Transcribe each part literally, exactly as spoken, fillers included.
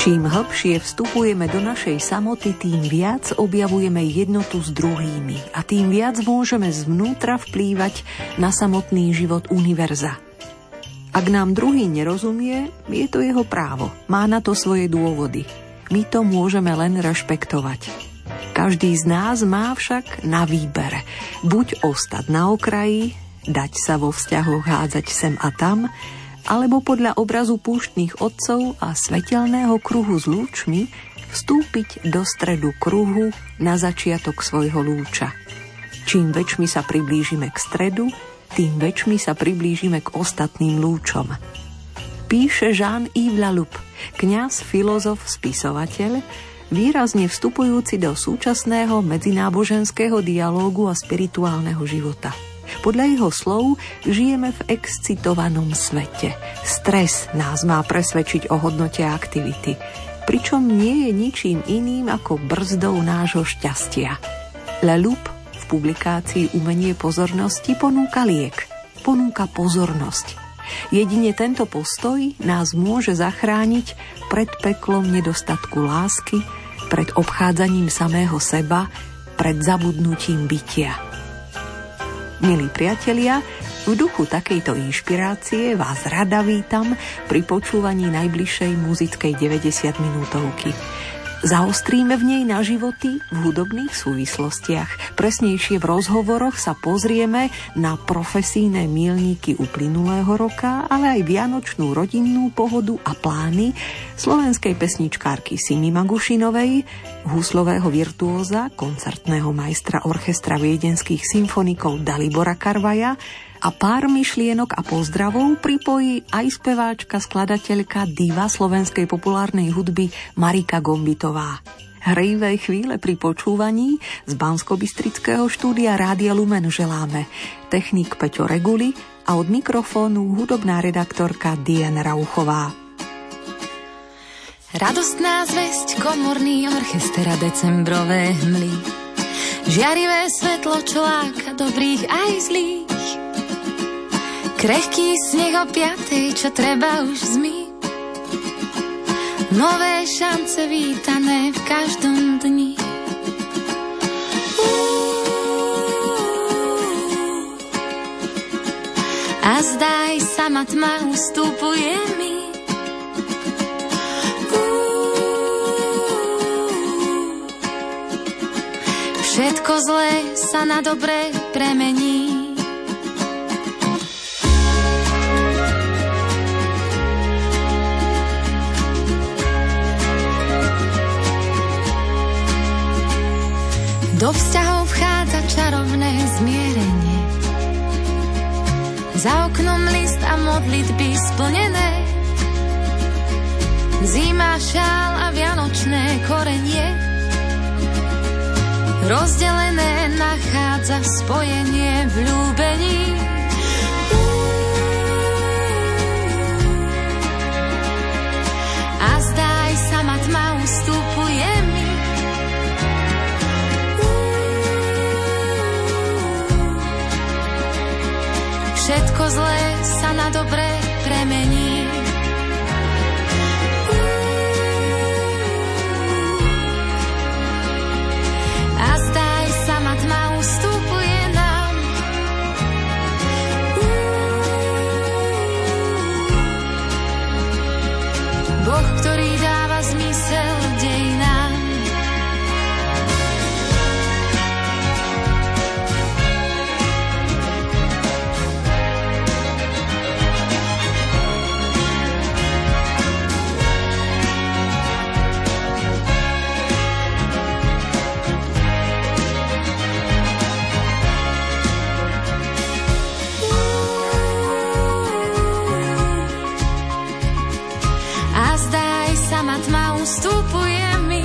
Čím hlbšie vstupujeme do našej samoty, tým viac objavujeme jednotu s druhými a tým viac môžeme zvnútra vplývať na samotný život univerza. Ak nám druhý nerozumie, je to jeho právo, má na to svoje dôvody. My to môžeme len rešpektovať. Každý z nás má však na výber buď ostať na okraji, dať sa vo vzťahoch hádzať sem a tam, alebo podľa obrazu púštnych otcov a svetelného kruhu s lúčmi vstúpiť do stredu kruhu na začiatok svojho lúča. Čím väčšmi sa priblížime k stredu, tým väčšmi sa priblížime k ostatným lúčom. Píše Jean-Yves Laloup, kňaz, filozof, spisovateľ, výrazne vstupujúci do súčasného medzináboženského dialógu a spirituálneho života. Podľa jeho slov žijeme v excitovanom svete. Stres nás má presvedčiť o hodnote aktivity, pričom nie je ničím iným ako brzdou nášho šťastia. Laloup v publikácii Umenie pozornosti ponúka liek, ponúka pozornosť. Jedine tento postoj nás môže zachrániť pred peklom nedostatku lásky, pred obchádzaním samého seba, pred zabudnutím bytia. Milí priatelia, v duchu takejto inšpirácie vás rada vítam pri počúvaní najbližšej muzickej deväťdesiatminútovky. Zaostríme v nej na životy v hudobných súvislostiach. Presnejšie v rozhovoroch sa pozrieme na profesijné míľniky uplynulého roka, ale aj vianočnú rodinnú pohodu a plány slovenskej pesničkárky Simy Magušinovej, huslového virtuóza, koncertného majstra orchestra viedenských symfonikov Dalibora Karvaja a pár myšlienok a pozdravov pripojí aj speváčka, skladateľka, diva slovenskej populárnej hudby Marika Gombitová. Hrejivé chvíle pri počúvaní z banskobystrického štúdia Rádia Lumen želáme technik Peťo Reguli a od mikrofónu hudobná redaktorka Diana Rauchová. Radostná zvesť, komorný orchester a decembrové hmly, žiarivé svetlo, čo láka dobrých aj zlých. Krehký sneh o piatej, čo treba už zmyť. Nové šance vítané v každom dni. A zdaj sama tma ustupuje mi. Všetko zlé sa na dobré premení. Do vzťahov vchádza čarovné zmierenie. Za oknom list a modlitby splnené. Zima, šál a vianočné korenie. Rozdelené nachádza spojenie v ľúbení. A zdaj sama tma ustupuje mi. Všetko zlé sa na dobré premení. A zdaj sama tma ustupuje nám. Boh, ktorý dáva zmysel dejinám. Ustupuje mi.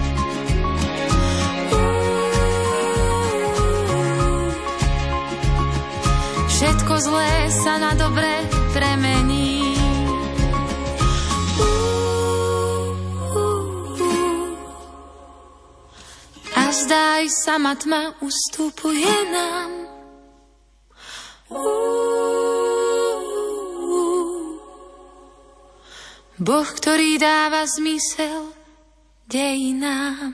Všetko zlé sa na dobré premení. A zdaj sama tma ustupuje nám. Boh, ktorý dáva zmysel dejinám.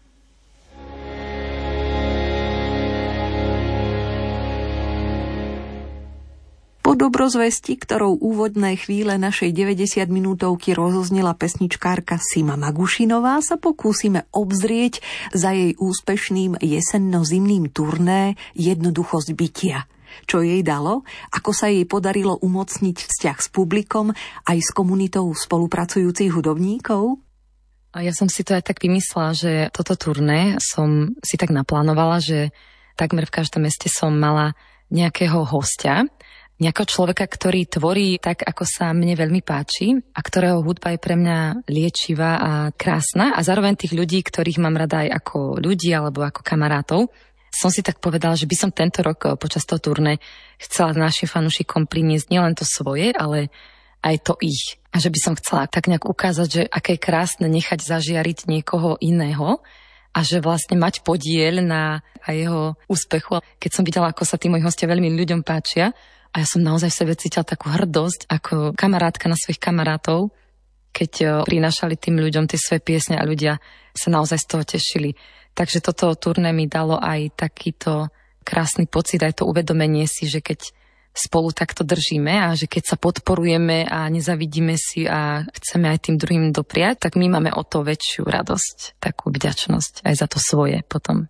Po dobrozvesti, ktorou úvodné chvíle našej deväťdesiatminútovky rozoznela pesničkárka Sima Magušinová, sa pokúsime obzrieť za jej úspešným jesenno-zimným turné Jednoduchosť bytia. Čo jej dalo, ako sa jej podarilo umocniť vzťah s publikom aj s komunitou spolupracujúcich hudobníkov? A ja som si to aj tak vymyslela, že toto turné som si tak naplánovala, že takmer v každom meste som mala nejakého hostia, nejakého človeka, ktorý tvorí tak, ako sa mne veľmi páči a ktorého hudba je pre mňa liečivá a krásna a zároveň tých ľudí, ktorých mám rada aj ako ľudí alebo ako kamarátov. Som si tak povedala, že by som tento rok počas toho turné chcela našim fanúšikom priniesť nielen to svoje, ale aj to ich. A že by som chcela tak nejak ukázať, že aké je krásne nechať zažiariť niekoho iného a že vlastne mať podiel na jeho úspechu. Keď som videla, ako sa tí moji hostia veľmi ľuďom páčia, a ja som naozaj v sebe cítila takú hrdosť ako kamarátka na svojich kamarátov, keď prinášali tým ľuďom tie svoje piesne a ľudia sa naozaj z toho tešili. Takže toto turné mi dalo aj takýto krásny pocit, aj to uvedomenie si, že keď spolu takto držíme a že keď sa podporujeme a nezavidíme si a chceme aj tým druhým dopriať, tak my máme o to väčšiu radosť, takú vďačnosť aj za to svoje potom.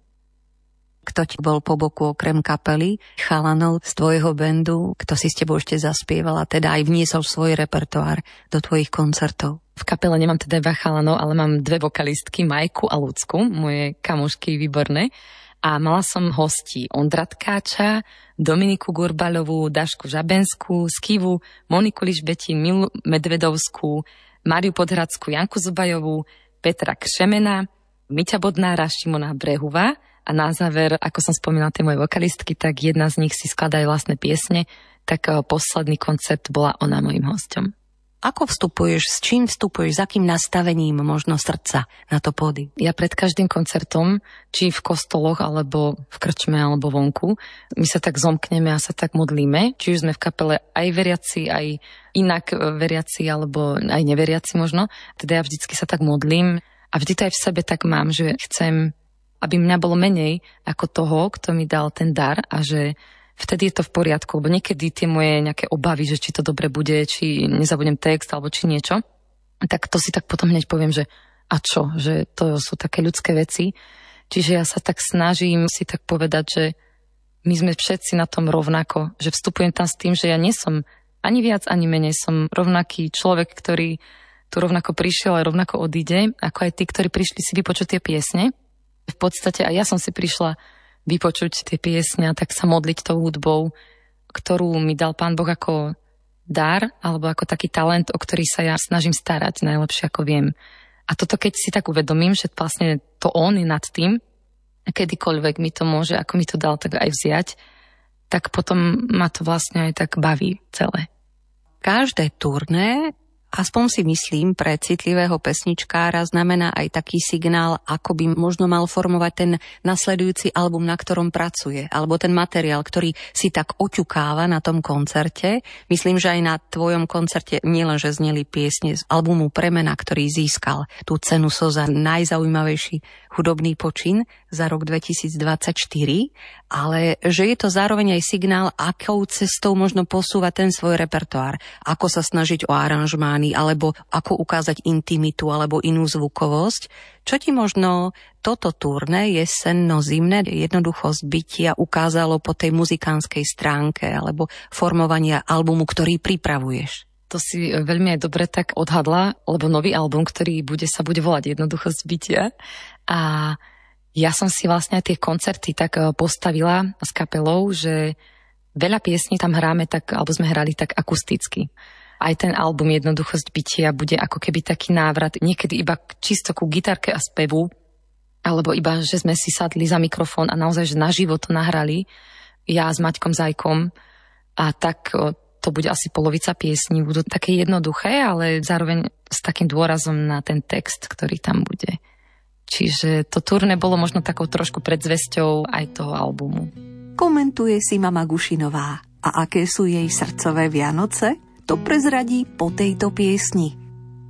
Kto ti bol po boku okrem kapely, chalanov z tvojho bandu, kto si s tebou ešte zaspieval a teda aj vniesol svoj repertoár do tvojich koncertov? V kapele nemám teda iba chalanov, ale mám dve vokalistky, Majku a Lucku, moje kamošky výborné. A mala som hostí Ondra Tkáča, Dominiku Gurbalovú, Dašku Žabenskú, Skivu, Moniku Lišbetín, Milu Medvedovskú, Máriu Podhradskú, Janku Zubajovú, Petra Kšemena, Miťa Bodnára, Šimona Brehuva. A na záver, ako som spomínala tie moje vokalistky, tak jedna z nich si skladá aj vlastné piesne, tak posledný koncert bola ona mojím hosťom. Ako vstupuješ, s čím vstupuješ, s akým nastavením možno srdca na to pódium? Ja pred každým koncertom, či v kostoloch, alebo v krčme, alebo vonku, my sa tak zomkneme a sa tak modlíme, či už sme v kapele aj veriaci, aj inak veriaci, alebo aj neveriaci možno. Teda ja vždycky sa tak modlím a vždy to aj v sebe tak mám, že chcem, aby mňa bolo menej ako toho, kto mi dal ten dar a že vtedy je to v poriadku, lebo niekedy tie moje nejaké obavy, že či to dobre bude, či nezabudnem text alebo či niečo, tak to si tak potom hneď poviem, že a čo, že to sú také ľudské veci. Čiže ja sa tak snažím si tak povedať, že my sme všetci na tom rovnako, že vstupujem tam s tým, že ja nie som ani viac, ani menej, som rovnaký človek, ktorý tu rovnako prišiel a rovnako odíde, ako aj tí, ktorí prišli si vypočuť tie piesne. V podstate aj ja som si prišla vypočuť tie piesne a tak sa modliť tou hudbou, ktorú mi dal Pán Boh ako dar, alebo ako taký talent, o ktorý sa ja snažím starať najlepšie ako viem. A toto keď si tak uvedomím, že vlastne to on je nad tým, a kedykoľvek mi to môže, ako mi to dal, tak aj vziať, tak potom ma to vlastne aj tak baví celé. Každé turné, aspoň si myslím, pre citlivého pesničkára znamená aj taký signál, ako by možno mal formovať ten nasledujúci album, na ktorom pracuje, alebo ten materiál, ktorý si tak oťukáva na tom koncerte. Myslím, že aj na tvojom koncerte nielenže zneli piesne z albumu Premena, ktorý získal tú cenu es o za najzaujímavejší hudobný počin za rok dvetisícdvadsaťštyri, ale že je to zároveň aj signál, akou cestou možno posúvať ten svoj repertoár, ako sa snažiť o aranžmány, alebo ako ukázať intimitu alebo inú zvukovosť. Čo ti možno toto turné jesenno-zimné Jednoduchosť bytia ukázalo po tej muzikánskej stránke alebo formovania albumu, ktorý pripravuješ? To si veľmi aj dobre tak odhadla, lebo nový album, ktorý bude, sa bude volať Jednoduchosť bytia. A ja som si vlastne tie koncerty tak postavila s kapelou, že veľa piesní tam hráme tak, alebo sme hrali tak akusticky. Aj ten album Jednoduchosť bytia bude ako keby taký návrat, niekedy iba čisto ku gitarke a spevu, alebo iba, že sme si sadli za mikrofón a naozaj, že naživo to nahrali, ja s Maťkom Zajkom, a tak to bude asi polovica piesní, budú také jednoduché, ale zároveň s takým dôrazom na ten text, ktorý tam bude. Čiže to turné bolo možno takou trošku predzvesťou aj toho albumu. Komentuje Sima Magušinová. A aké sú jej srdcové Vianoce? To prezradí po tejto piesni.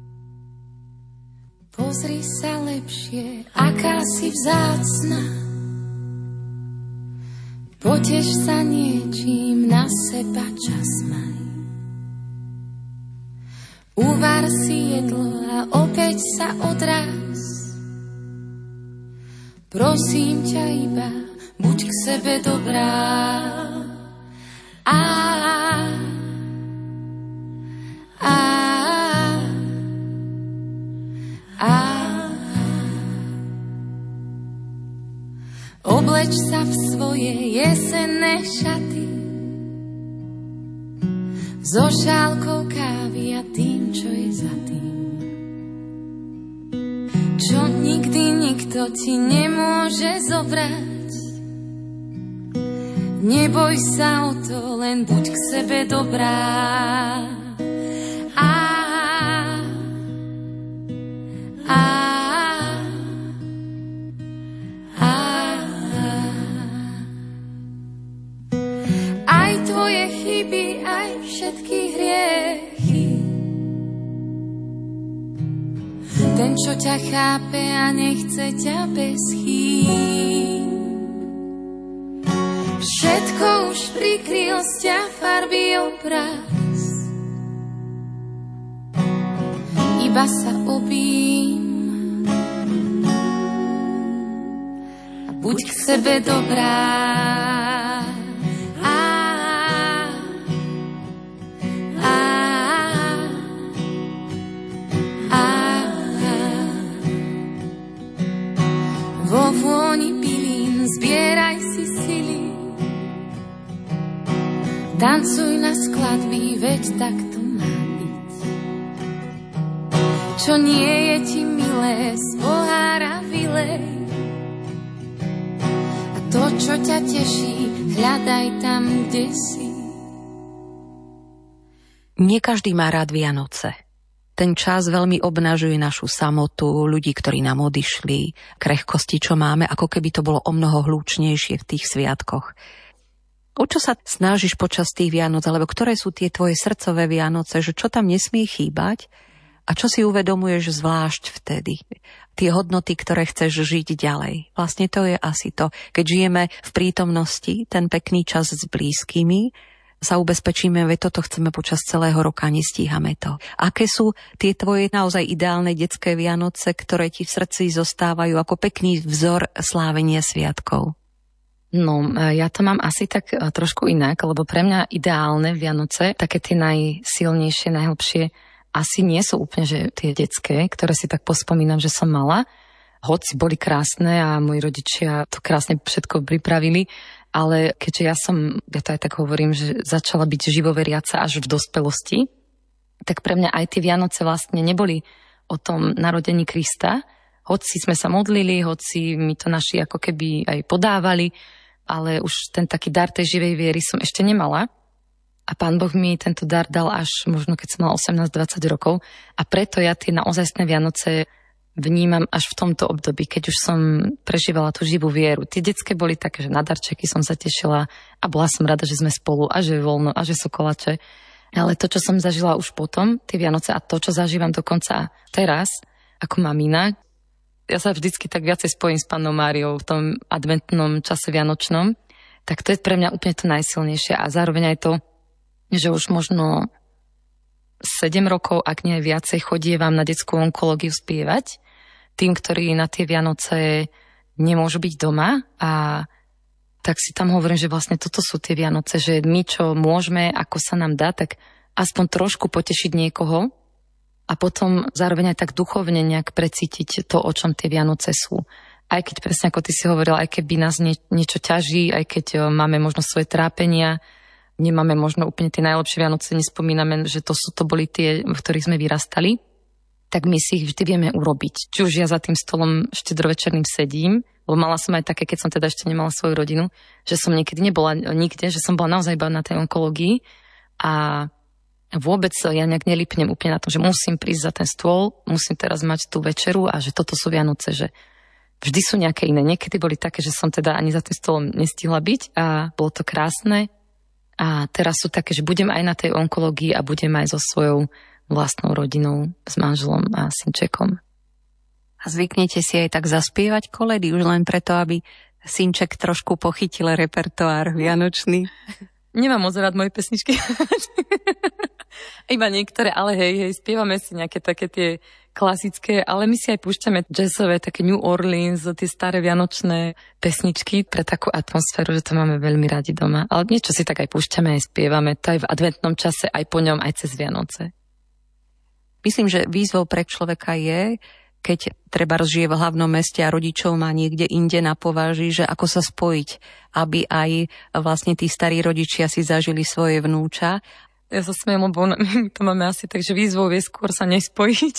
Pozri sa lepšie, aká si vzácna. Poteš sa niečím, na seba čas maj. Uvar si jedlo a opäť sa odráz. Prosím ťa iba, buď k sebe dobrá. Á, á, á. Obleč sa v svoje jesenné šaty so šálkou kávy a tým, čo je za tým, čo nikdy nikto ti nemôže zobrať. Neboj sa o to, len buď k sebe dobrá. Á, á, á. Aj tvoje chyby, aj všetky hriechy. Ten, čo ťa chápe a nechce ťa bez chýb. Všetko už prikryl z ťa farby obraz. Iba sa obím a buď k sebe dobrá. Á, á, á. Vo vôni pilín zbieraj si sily. Tancuj na skladby, veď tak to má byť. Čo nie je ti milé, z pohára vylej. A to, čo ťa teší, hľadaj tam, kde si. Nie každý má rád Vianoce. Ten čas veľmi obnažuje našu samotu, ľudí, ktorí nám odišli, krehkosti, čo máme, ako keby to bolo omnoho hlučnejšie v tých sviatkoch. O čo sa snažíš počas tých Vianoc, alebo ktoré sú tie tvoje srdcové Vianoce, že čo tam nesmie chýbať a čo si uvedomuješ zvlášť vtedy? Tie hodnoty, ktoré chceš žiť ďalej. Vlastne to je asi to. Keď žijeme v prítomnosti, ten pekný čas s blízkymi, sa ubezpečíme, že toto chceme počas celého roka, nestíhame to. Aké sú tie tvoje naozaj ideálne detské Vianoce, ktoré ti v srdci zostávajú ako pekný vzor slávenia sviatkov? No, ja to mám asi tak trošku inak, lebo pre mňa ideálne Vianoce, také tie najsilnejšie, najhlbšie, asi nie sú úplne že tie detské, ktoré si tak pospomínam, že som mala. Hoci boli krásne a moji rodičia to krásne všetko pripravili, ale keďže ja som, ja to aj tak hovorím, že začala byť živoveriaca až v dospelosti, tak pre mňa aj tie Vianoce vlastne neboli o tom narodení Krista, hoci sme sa modlili, hoci mi to naši ako keby aj podávali, ale už ten taký dar tej živej viery som ešte nemala. A Pán Boh mi tento dar dal až možno keď som mala osemnásť dvadsať rokov. A preto ja tie naozajstné Vianoce vnímam až v tomto období, keď už som prežívala tú živú vieru. Tie detské boli také, že na darčeky som sa tešila a bola som rada, že sme spolu a že je voľno a že sú kolače. Ale to, čo som zažila už potom, tie Vianoce a to, čo zažívam dokonca teraz, ako mamina, ja sa vždycky tak viacej spojím s Pannou Máriou v tom adventnom čase vianočnom, tak to je pre mňa úplne to najsilnejšie a zároveň aj to, že už možno sedem rokov, ak nie aj viacej, chodievam na detskú onkológiu spievať tým, ktorí na tie Vianoce nemôžu byť doma a tak si tam hovorím, že vlastne toto sú tie Vianoce, že my, čo môžeme, ako sa nám dá, tak aspoň trošku potešiť niekoho a potom zároveň aj tak duchovne nejak precítiť to, o čom tie Vianoce sú. Aj keď presne ako ty si hovorila, aj keby nás nie, niečo ťaží, aj keď máme možno svoje trápenia, nemáme možno úplne tie najlepšie Vianoce, nespomíname, že to sú to boli tie, v ktorých sme vyrastali, tak my si ich vždy vieme urobiť. Či už ja za tým stolom štedrovečerným sedím, lebo mala som aj také, keď som teda ešte nemala svoju rodinu, že som niekedy nebola nikde, že som bola naozaj iba na tej onkológii a vôbec ja nejak nelipnem úplne na tom, že musím prísť za ten stôl, musím teraz mať tú večeru a že toto sú Vianoce, že vždy sú nejaké iné. Niekedy boli také, že som teda ani za tým stolom nestihla byť a bolo to krásne. A teraz sú také, že budem aj na tej onkológii a budem aj so svojou vlastnou rodinou, s manželom a synčekom. A zvyknete si aj tak zaspievať koledy, už len preto, aby synček trošku pochytil repertoár vianočný? Nemám moc rád moje pesničky. Iba niektoré, ale hej, hej, spievame si nejaké také tie klasické, ale my si aj púšťame jazzové, také New Orleans, tie staré vianočné pesničky pre takú atmosféru, že to máme veľmi radi doma. Ale niečo si tak aj púšťame, aj spievame, to aj v adventnom čase, aj po ňom, aj cez Vianoce. Myslím, že výzvou pre človeka je, keď treba žije v hlavnom meste a rodičov má niekde inde na pováži, že ako sa spojiť, aby aj vlastne tí starí rodičia si zažili svoje vnúča. Ja sa smiem, lebo my to máme asi tak, že výzvou je skôr sa nespojiť.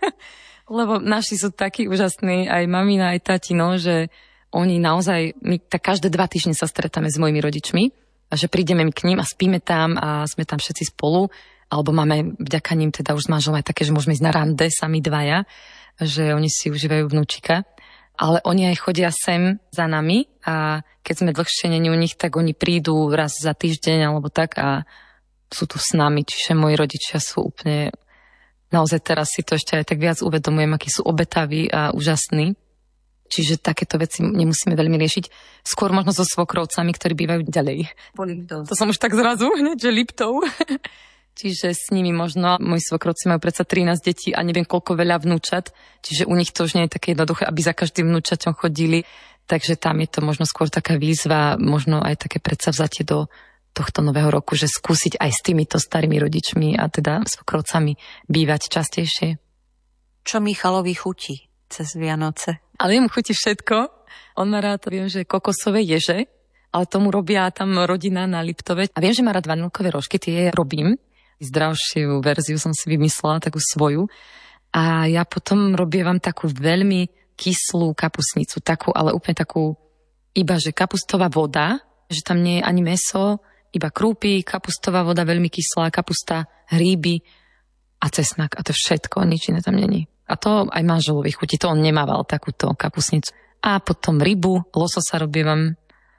Lebo naši sú takí úžasní, aj mamina, aj tatino, že oni naozaj, my tak každé dva týždne sa stretáme s mojimi rodičmi a že prídeme my k ním a spíme tam a sme tam všetci spolu, alebo máme vďaka ním teda už s manželom aj také, že môžeme ísť na rande sami dvaja, že oni si užívajú vnúčika. Ale oni aj chodia sem za nami a keď sme dlhšie není u nich, tak oni prídu raz za týždeň alebo tak a sú tu s nami, čiže moji rodičia sú úplne, naozaj teraz si to ešte aj tak viac uvedomujem, akí sú obetaví a úžasní. Čiže takéto veci nemusíme veľmi riešiť. Skôr možno so svokrovcami, ktorí bývajú ďalej. To som už tak zrazu hneď, že Liptov. Čiže s nimi možno, moji svokrovci majú predsa trinásť detí a neviem koľko veľa vnúčat, čiže u nich to už nie je také jednoduché, aby za každým vnúčaťom chodili. Takže tam je to možno skôr taká výzva, možno aj také predsavzatie do tohto nového roku, že skúsiť aj s týmito starými rodičmi a teda svokrovcami bývať častejšie. Čo Michalovi chutí cez Vianoce? Ale jemu chutí všetko. On má rád, viem, že kokosové ježe, ale tomu robia tam rodina na Liptove. A viem, že má rád vanilkové rožky, tie robím. Zdravšiu verziu som si vymyslela, takú svoju. A ja potom robievam takú veľmi kyslú kapusnicu, takú, ale úplne takú, iba že kapustová voda, že tam nie je ani mäso, iba krúpy, kapustová voda veľmi kyslá, kapusta, hríby a cesnak. A to všetko, nič iné tam není. A to aj manželovi chutí, to on nemával takúto kapusnicu. A potom rybu, lososa robievam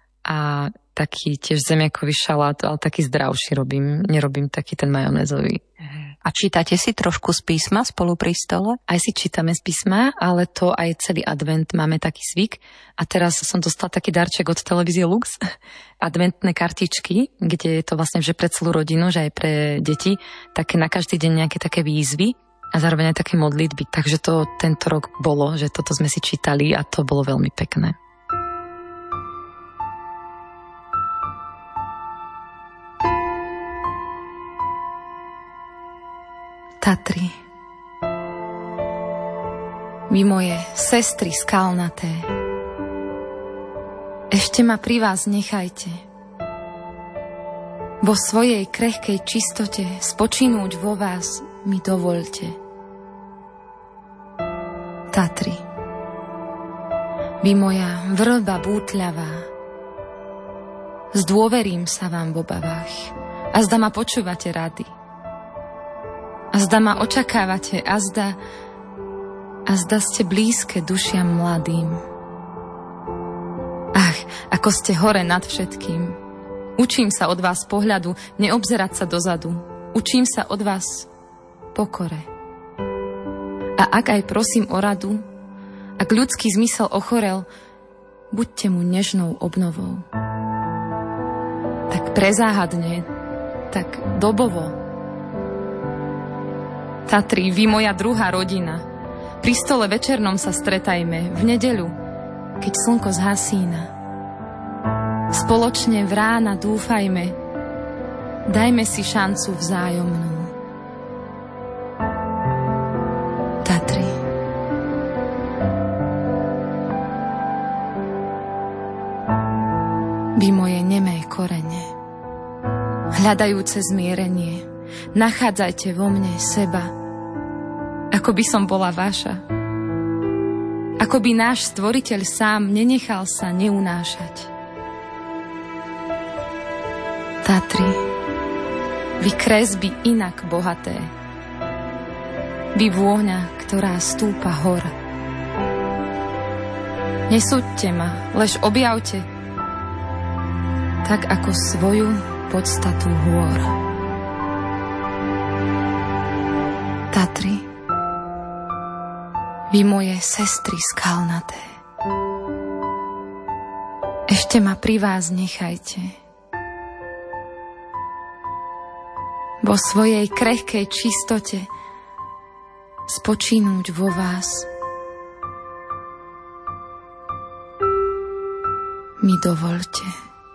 a taký tiež zemiakový šalát, ale taký zdravší robím, nerobím taký ten majonézový. A čítate si trošku z písma spolu pri stole? Aj si čítame z písma, ale to aj celý advent máme taký zvyk. A teraz som dostala taký darček od televízie Lux, adventné kartičky, kde je to vlastne že pre celú rodinu, že aj pre deti, také na každý deň nejaké také výzvy a zároveň aj také modlitby. Takže to tento rok bolo, že toto sme si čítali a to bolo veľmi pekné. Tatry. Vy moje sestry skalnaté, ešte ma pri vás nechajte. Vo svojej krehkej čistote spočinúť vo vás mi dovoľte. Tatry. Vy moja vrba bútľavá, zdôverím sa vám v obavách a zda ma počúvate rady. A zda ma očakávate, a zda, a zda ste blízke dušiam mladým. Ach, ako ste hore nad všetkým. Učím sa od vás pohľadu, neobzerať sa dozadu. Učím sa od vás pokore. A ak aj prosím o radu, ak ľudský zmysel ochorel, buďte mu nežnou obnovou. Tak prezáhadne, tak dobovo. Tatry, vy moja druhá rodina. Pri stole večernom sa stretajme v nedeľu, keď slnko zhasína. Spoločne v rána dúfajme, dajme si šancu vzájomnú. Tatry. Vy moje nemé korene, hľadajúce zmierenie, nachádzajte vo mne seba, ako by som bola vaša. Ako by náš stvoriteľ sám nenechal sa neunášať. Tatry, vy kresby inak bohaté, vy vôňa, ktorá stúpa hor. Nesúďte ma, lež objavte, tak ako svoju podstatu hôr. Tatry, Vy moje sestry skalnaté, ešte ma pri vás nechajte. Vo svojej krehkej čistote spočinúť vo vás mi dovoľte.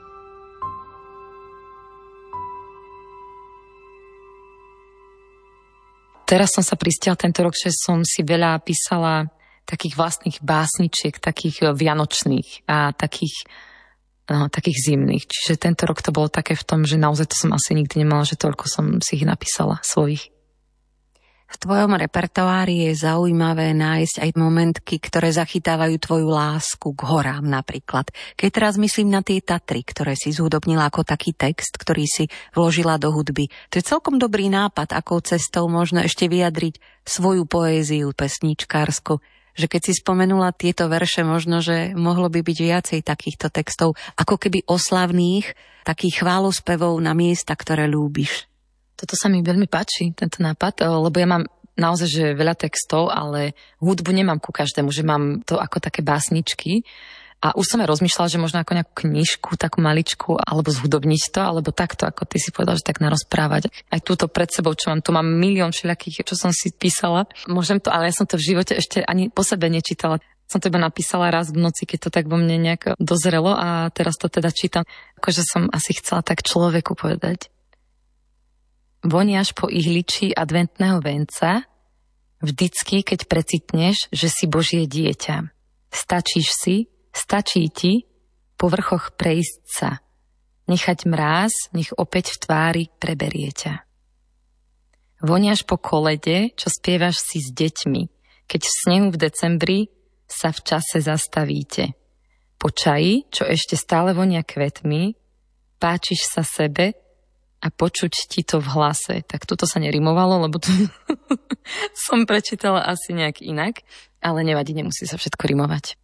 Teraz som sa pristiala tento rok, že som si veľa písala takých vlastných básničiek, takých vianočných a takých, no, takých zimných. Čiže tento rok to bolo také v tom, že naozaj to som asi nikdy nemala, že toľko som si ich napísala svojich. V tvojom repertoári je zaujímavé nájsť aj momentky, ktoré zachytávajú tvoju lásku k horám napríklad. Keď teraz myslím na tie Tatry, ktoré si zhudobnila ako taký text, ktorý si vložila do hudby. To je celkom dobrý nápad, akou cestou možno ešte vyjadriť svoju poéziu pesničkársku. Že keď si spomenula tieto verše, možno, že mohlo by byť viacej takýchto textov, ako keby oslavných, takých chválospevov na miesta, ktoré ľúbiš. Toto sa mi veľmi páči, tento nápad, lebo ja mám naozaj že veľa textov, ale hudbu nemám ku každému, že mám to ako také básničky. A už som aj rozmýšľala, že možno ako nejakú knižku, takú maličku, alebo zhudobniť to, alebo takto, ako ty si povedal, že tak narozprávať. Aj túto pred sebou, čo mám, tu mám milión všelijakých, čo som si písala. Môžem to, ale ja som to v živote ešte ani po sebe nečítala. Som to iba napísala raz v noci, keď to tak vo mne nejak dozrelo a teraz to teda čítam. Akože som asi chcela tak človeku povedať. Voniaš po ihličí adventného venca, vždycky, keď precitneš, že si Božie dieťa. Stačíš si, stačí ti po vrchoch prejsť sa. Nechať mráz, nech opäť v tvári preberie ťa. Voniaš po kolede, čo spievaš si s deťmi, keď v snehu v decembri sa v čase zastavíte. Po čaji, čo ešte stále vonia kvetmi, páčiš sa sebe, a počuť ti to v hlase. Tak tuto sa nerimovalo, lebo tu som prečítala asi nejak inak, ale nevadí, nemusí sa všetko rimovať.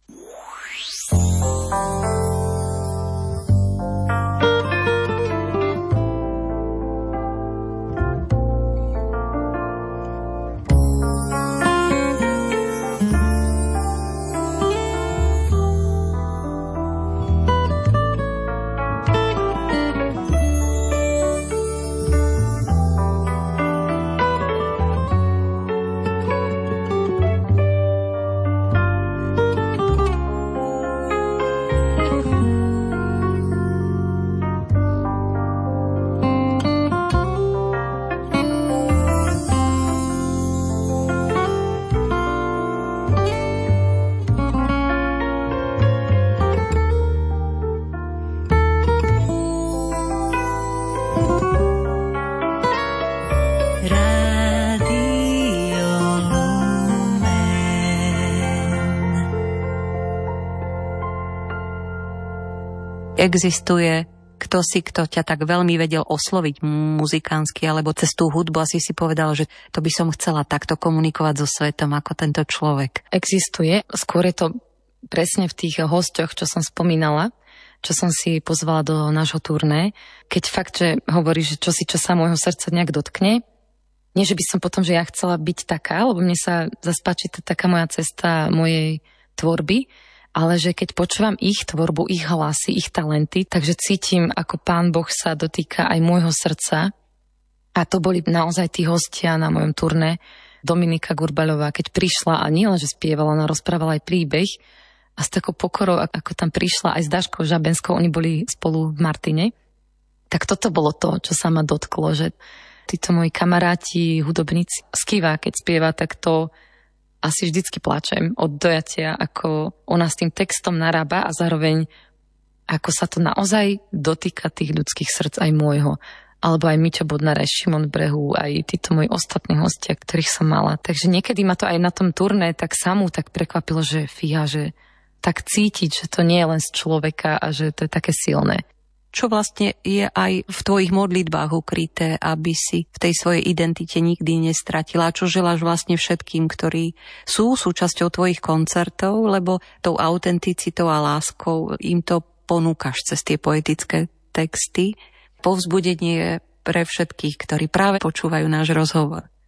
Existuje kto si, kto ťa tak veľmi vedel osloviť muzikánsky alebo cez tú hudbu, asi si povedal, že to by som chcela takto komunikovať so svetom ako tento človek. Existuje, skôr je to presne v tých hosťoch, čo som spomínala, čo som si pozvala do nášho turné, keď fakt, že hovorí, že čo si čo sa môjho srdca nejak dotkne. Nie, že by som potom, že ja chcela byť taká, lebo mne sa zase páči taká moja cesta mojej tvorby, ale že keď počúvam ich tvorbu, ich hlasy, ich talenty, takže cítim, ako Pán Boh sa dotýka aj môjho srdca. A to boli naozaj tí hostia na mojom turné. Dominika Gurbaľová, keď prišla a nie len, že spievala, ona rozprávala aj príbeh a s takou pokorou, ako tam prišla aj s Daškou Žabenskou, oni boli spolu v Martine. Tak toto bolo to, čo sa ma dotklo, že títo moji kamaráti, hudobníci, Skiva, keď spieva, tak to asi vždycky plačem od dojatia, ako ona s tým textom narába a zároveň ako sa to naozaj dotýka tých ľudských srdc aj môjho. Alebo aj Miťo Bodnar, aj Šimon Brehu, aj títo moji ostatní hostia, ktorých som mala. Takže niekedy ma to aj na tom turné tak samú tak prekvapilo, že fíha, že tak cítiť, že to nie je len z človeka a že to je také silné. Čo vlastne je aj v tvojich modlitbách ukryté, aby si v tej svojej identite nikdy nestratila. Čo želáš vlastne všetkým, ktorí sú súčasťou tvojich koncertov, lebo tou autenticitou a láskou im to ponúkaš cez tie poetické texty. Povzbudenie pre všetkých, ktorí práve počúvajú náš rozhovor.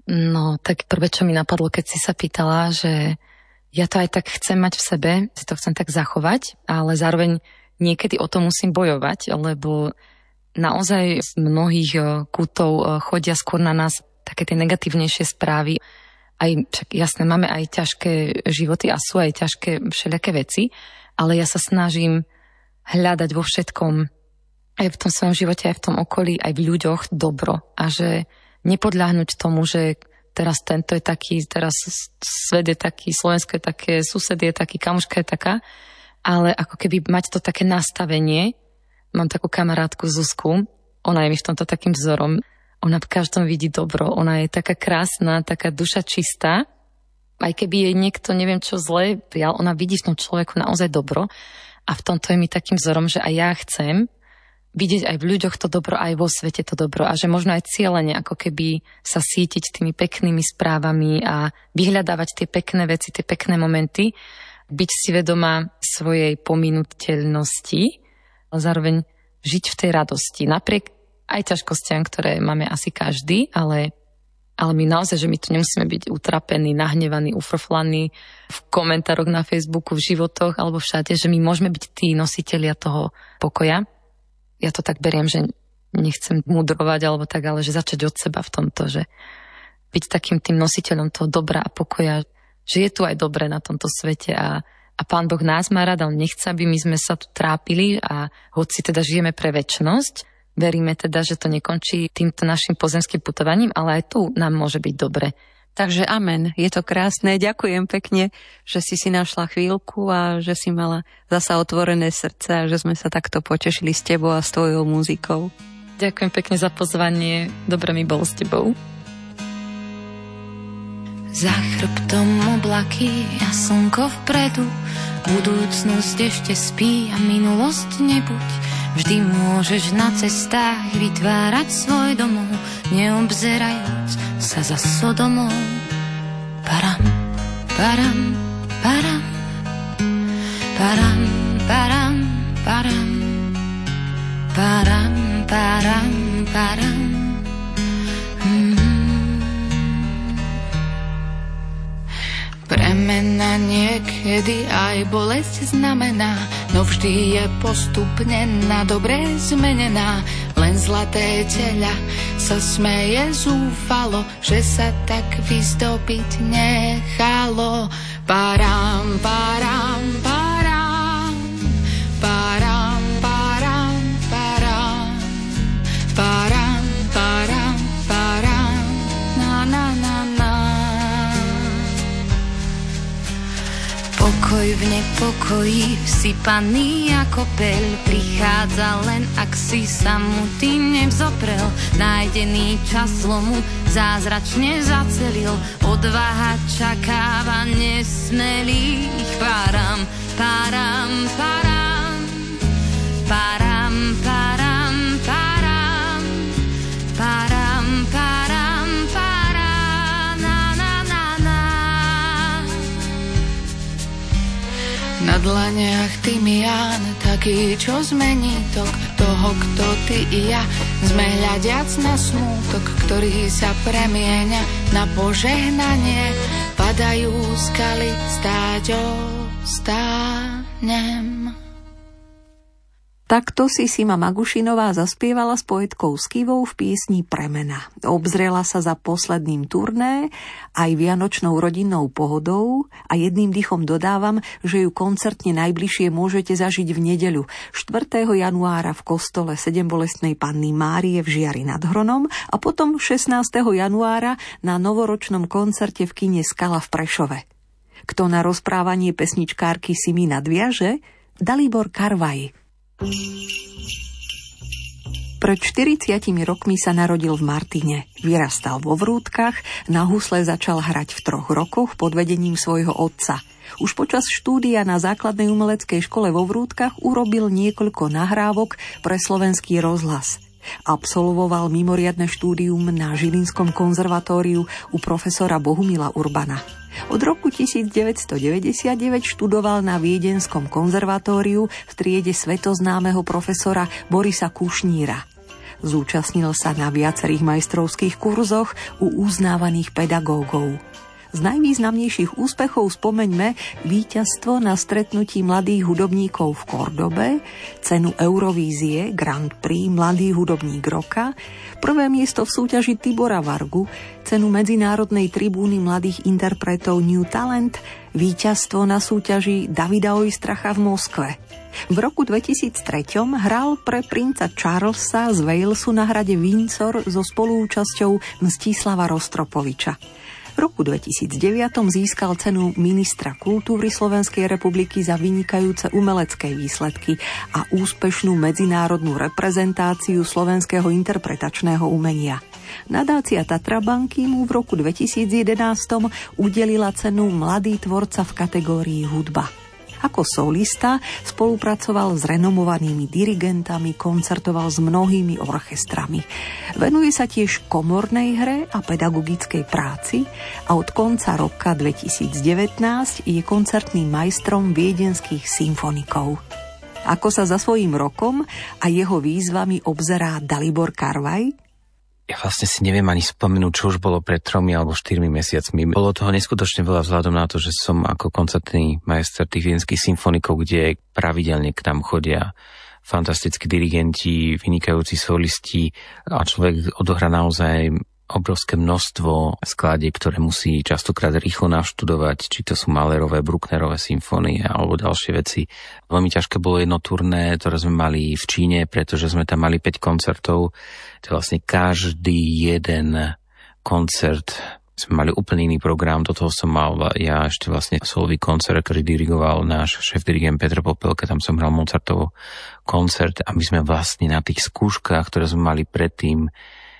No, tak prvé, čo mi napadlo, keď si sa pýtala, že ja to aj tak chcem mať v sebe, si to chcem tak zachovať, ale zároveň niekedy o to musím bojovať, lebo naozaj z mnohých kútov chodia skôr na nás také tie negatívnejšie správy. Aj, však jasné, máme aj ťažké životy a sú aj ťažké všelijaké veci, ale ja sa snažím hľadať vo všetkom, aj v tom svojom živote, aj v tom okolí, aj v ľuďoch dobro a že nepodľahnúť tomu, že teraz tento je taký, teraz svet je taký, Slovensko je také, sused je taký, kamoška je taká, ale ako keby mať to také nastavenie. Mám takú kamarátku Zuzku, ona je mi v tomto takým vzorom, ona v každom vidí dobro, ona je taká krásna, taká duša čistá, aj keby jej niekto neviem čo zle prijal, ona vidí v tom človeku naozaj dobro a v tomto je mi takým vzorom, že aj ja chcem vidieť aj v ľuďoch to dobro, aj vo svete to dobro a že možno aj cieľene ako keby sa sítiť tými peknými správami a vyhľadávať tie pekné veci, tie pekné momenty, byť si vedomá svojej pominuteľnosti, ale zároveň žiť v tej radosti. Napriek aj ťažkostiam, ktoré máme asi každý, ale, ale my naozaj, že my tu nemusíme byť utrapení, nahnevaní, ufrflaní v komentároch na Facebooku, v životoch alebo všade, že my môžeme byť tí nositelia toho pokoja. Ja to tak beriem, že nechcem mudrovať alebo tak, ale že začať od seba v tomto, že byť takým tým nositeľom toho dobra a pokoja, že je tu aj dobre na tomto svete a, a Pán Boh nás má rád, on nechce, aby my sme sa tu trápili a hoci teda žijeme pre večnosť, veríme teda, že to nekončí týmto našim pozemským putovaním, ale aj tu nám môže byť dobre. Takže amen, je to krásne. Ďakujem pekne, že si si našla chvíľku a že si mala zasa otvorené srdce a že sme sa takto potešili s tebou a s tvojou muzikou. Ďakujem pekne za pozvanie, dobre mi bolo s tebou. Za chrbtom oblaky a slnko vpredu, budúcnosť ešte spí a minulosť nebuď. Vždy môžeš na cestách vytvárať svoj domov, neobzerajúc sa za Sodomou. Param, param, param, param, param, param, param, param, param. Premena niekedy aj bolesť znamená, no vždy je postupne na dobré zmenená. Len zlaté teľa sa smeje zúfalo, že sa tak vyzdobiť nechalo. Param, param, param, param, param, param, param, param, param, na, na, na, na. Pokoj v nepokoji, vsypaný ako peľ, prichádza len ak si sa mu tým nevzoprel. Nájdený čas zlomu zázračne zacelil, odvaha čakáva nesmelých. Param, param, param, param, param, param, param, param, param, na, na, na, na. Na dlaniach tymián, taký, čo zmení tok toho, kto ty i ja. Sme hľadiac na smútok, ktorý sa premieňa na požehnanie. Padajú skaly, stáť ostánem. Takto si Sima Magušinová zaspievala s poetkou Skivou v piesni Premena. Obzrela sa za posledným turné, aj vianočnou rodinnou pohodou a jedným dychom dodávam, že ju koncertne najbližšie môžete zažiť v nedeľu štvrtého januára v kostole Sedembolestnej Panny Márie v Žiari nad Hronom a potom šestnásteho januára na novoročnom koncerte v kine Skala v Prešove. Kto na rozprávanie pesničkárky Simy nadviaže? Dalibor Karvaj. Pred štyridsiatimi rokmi sa narodil v Martine. Vyrastal vo Vrútkach, na husle začal hrať v troch rokoch pod vedením svojho otca. Už počas štúdia na základnej umeleckej škole vo Vrútkach urobil niekoľko nahrávok pre Slovenský rozhlas. Absolvoval mimoriadne štúdium na Žilinskom konzervatóriu u profesora Bohumila Urbana. Od roku devätnásťstodeväťdesiatdeväť študoval na Viedenskom konzervatóriu v triede svetoznámeho profesora Borisa Kušníra. Zúčastnil sa na viacerých majstrovských kurzoch u uznávaných pedagógov. Z najvýznamnejších úspechov spomeňme víťazstvo na stretnutí mladých hudobníkov v Kordobe, cenu Eurovízie Grand Prix Mladý hudobník roka, prvé miesto v súťaži Tibora Vargu, cenu Medzinárodnej tribúny mladých interpretov New Talent, víťazstvo na súťaži Davida Oistracha v Moskve. V roku dvetisíctri hral pre princa Charlesa z Walesu na hrade Windsor so spolúčasťou Mstislava Rostropoviča. V roku dvetisícdeväť získal cenu ministra kultúry Slovenskej republiky za vynikajúce umelecké výsledky a úspešnú medzinárodnú reprezentáciu slovenského interpretačného umenia. Nadácia Tatrabanky mu v roku dvetisícjedenásť udelila cenu Mladý tvorca v kategórii hudba. Ako solista spolupracoval s renomovanými dirigentami, koncertoval s mnohými orchestrami. Venuje sa tiež komornej hre a pedagogickej práci a od konca roka dvetisícdevätnásť je koncertným majstrom viedenských symfonikov. Ako sa za svojím rokom a jeho výzvami obzerá Dalibor Karvaj? Ja vlastne si neviem ani spomenúť, čo už bolo pred tromi alebo štyrmi mesiacmi. Bolo toho neskutočne veľa vzhľadom na to, že som ako koncertný majster tých viedenských symfonikov, kde pravidelne k nám chodia fantastickí dirigenti, vynikajúci solisti a človek odohrá naozaj obrovské množstvo skladieb, ktoré musí častokrát rýchlo navštudovať, či to sú Mahlerové, Brucknerové symfónie alebo ďalšie veci. Veľmi ťažké bolo jedno turné, ktoré sme mali v Číne, pretože sme tam mali päť koncertov. To je vlastne každý jeden koncert. Sme mali úplne iný program, do toho som mal ja ešte vlastne solový koncert, ktorý dirigoval náš šéf-dirigent Petr Popelka, tam som hral Mozartov koncert a my sme vlastne na tých skúškach, ktoré sme mali predtým,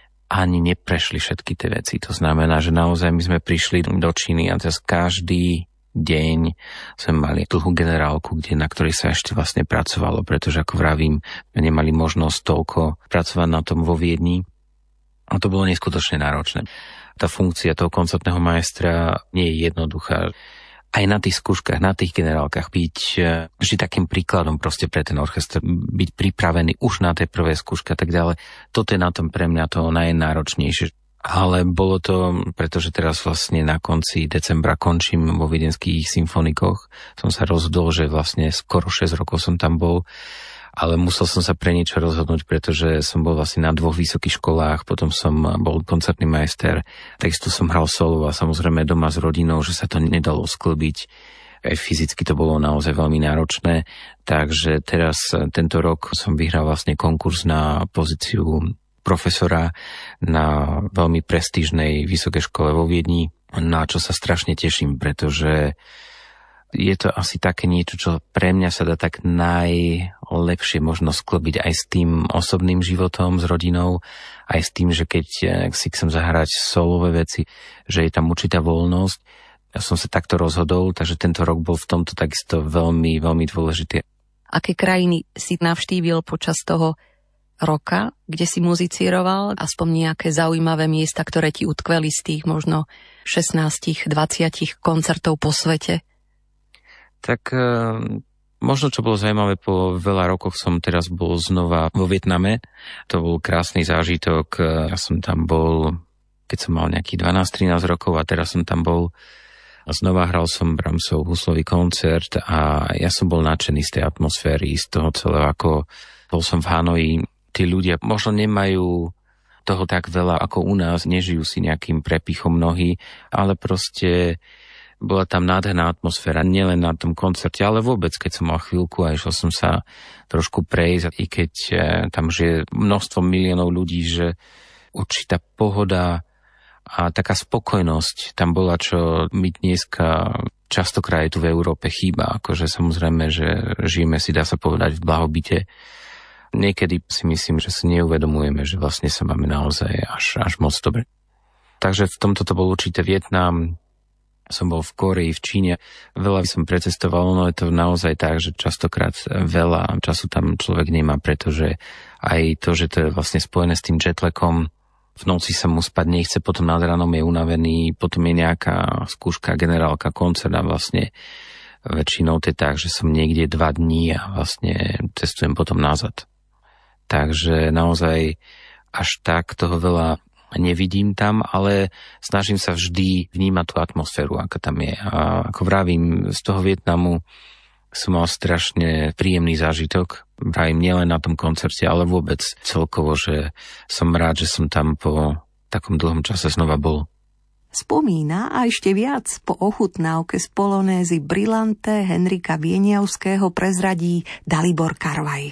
ani neprešli všetky tie veci. To znamená, že naozaj my sme prišli do Číny a teraz každý deň sme mali dlhú generálku, kde, na ktorej sa ešte vlastne pracovalo, pretože ako vravím, nemali možnosť toľko pracovať na tom vo Viedni. A to bolo neskutočne náročné. Tá funkcia toho koncertného majstra nie je jednoduchá. Aj na tých skúškach, na tých generálkach byť vždy takým príkladom proste pre ten orchester, byť pripravený už na tej prvej skúške a tak ďalej. Toto je na tom pre mňa to najnáročnejšie. Ale bolo to, pretože teraz vlastne na konci decembra končím vo viedenských symfonikoch. Som sa rozhodol, že vlastne skoro šesť rokov som tam bol, ale musel som sa pre niečo rozhodnúť, pretože som bol vlastne na dvoch vysokých školách, potom som bol koncertný majster, takisto som hral solo a samozrejme doma s rodinou, že sa to nedalo sklbiť. Aj fyzicky to bolo naozaj veľmi náročné, takže teraz tento rok som vyhral vlastne konkurs na pozíciu profesora na veľmi prestížnej vysokej škole vo Viedni, na čo sa strašne teším, pretože je to asi také niečo, čo pre mňa sa dá tak najlepšie možno sklbiť aj s tým osobným životom, s rodinou, aj s tým, že keď si chcem zahrať solové veci, že je tam určitá voľnosť. Ja som sa takto rozhodol, takže tento rok bol v tomto takisto veľmi, veľmi dôležitý. Aké krajiny si navštívil počas toho roka, kde si muzicíroval? Aspoň nejaké zaujímavé miesta, ktoré ti utkveli z tých možno šestnásť dvadsať koncertov po svete? Tak e, možno, čo bolo zaujímavé, po veľa rokoch som teraz bol znova vo Vietname. To bol krásny zážitok. Ja som tam bol, keď som mal nejakých dvanásť trinásť rokov a teraz som tam bol. Znova hral som Brahmsov huslový koncert a ja som bol nadšený z tej atmosféry, z toho celého, ako bol som v Hanoji. Tí ľudia možno nemajú toho tak veľa ako u nás, nežijú si nejakým prepichom nohy, ale proste bola tam nádherná atmosféra, nielen na tom koncerte, ale vôbec, keď som mal chvíľku a išiel som sa trošku prejsť, i keď tam žije množstvo miliónov ľudí, že určitá pohoda a taká spokojnosť tam bola, čo mi dneska častokrát tu v Európe chýba. Akože samozrejme, že žijeme si, dá sa povedať, v blahobite. Niekedy si myslím, že si neuvedomujeme, že vlastne sa máme naozaj až, až moc dobre. Takže v tomto to bol určite Vietnam. Som bol v Kórei, v Číne, veľa som precestoval, no je to naozaj tak, že častokrát veľa času tam človek nemá, pretože aj to, že to je vlastne spojené s tým jetlagom, v noci sa mu spať nechce, potom nad ránom je unavený, potom je nejaká skúška, generálka, koncert a vlastne väčšinou to je tak, že som niekde dva dní a vlastne cestujem potom nazad. Takže naozaj až tak toho veľa nevidím tam, ale snažím sa vždy vnímať tú atmosféru, aká tam je. A ako vravím, z toho Vietnamu som mal strašne príjemný zážitok. Vravím nielen na tom koncerte, ale vôbec celkovo, že som rád, že som tam po takom dlhom čase znova bol. Spomína a ešte viac po ochutnávke z polonézy Brillante Henrika Vieniavského prezradí Dalibor Karvaj.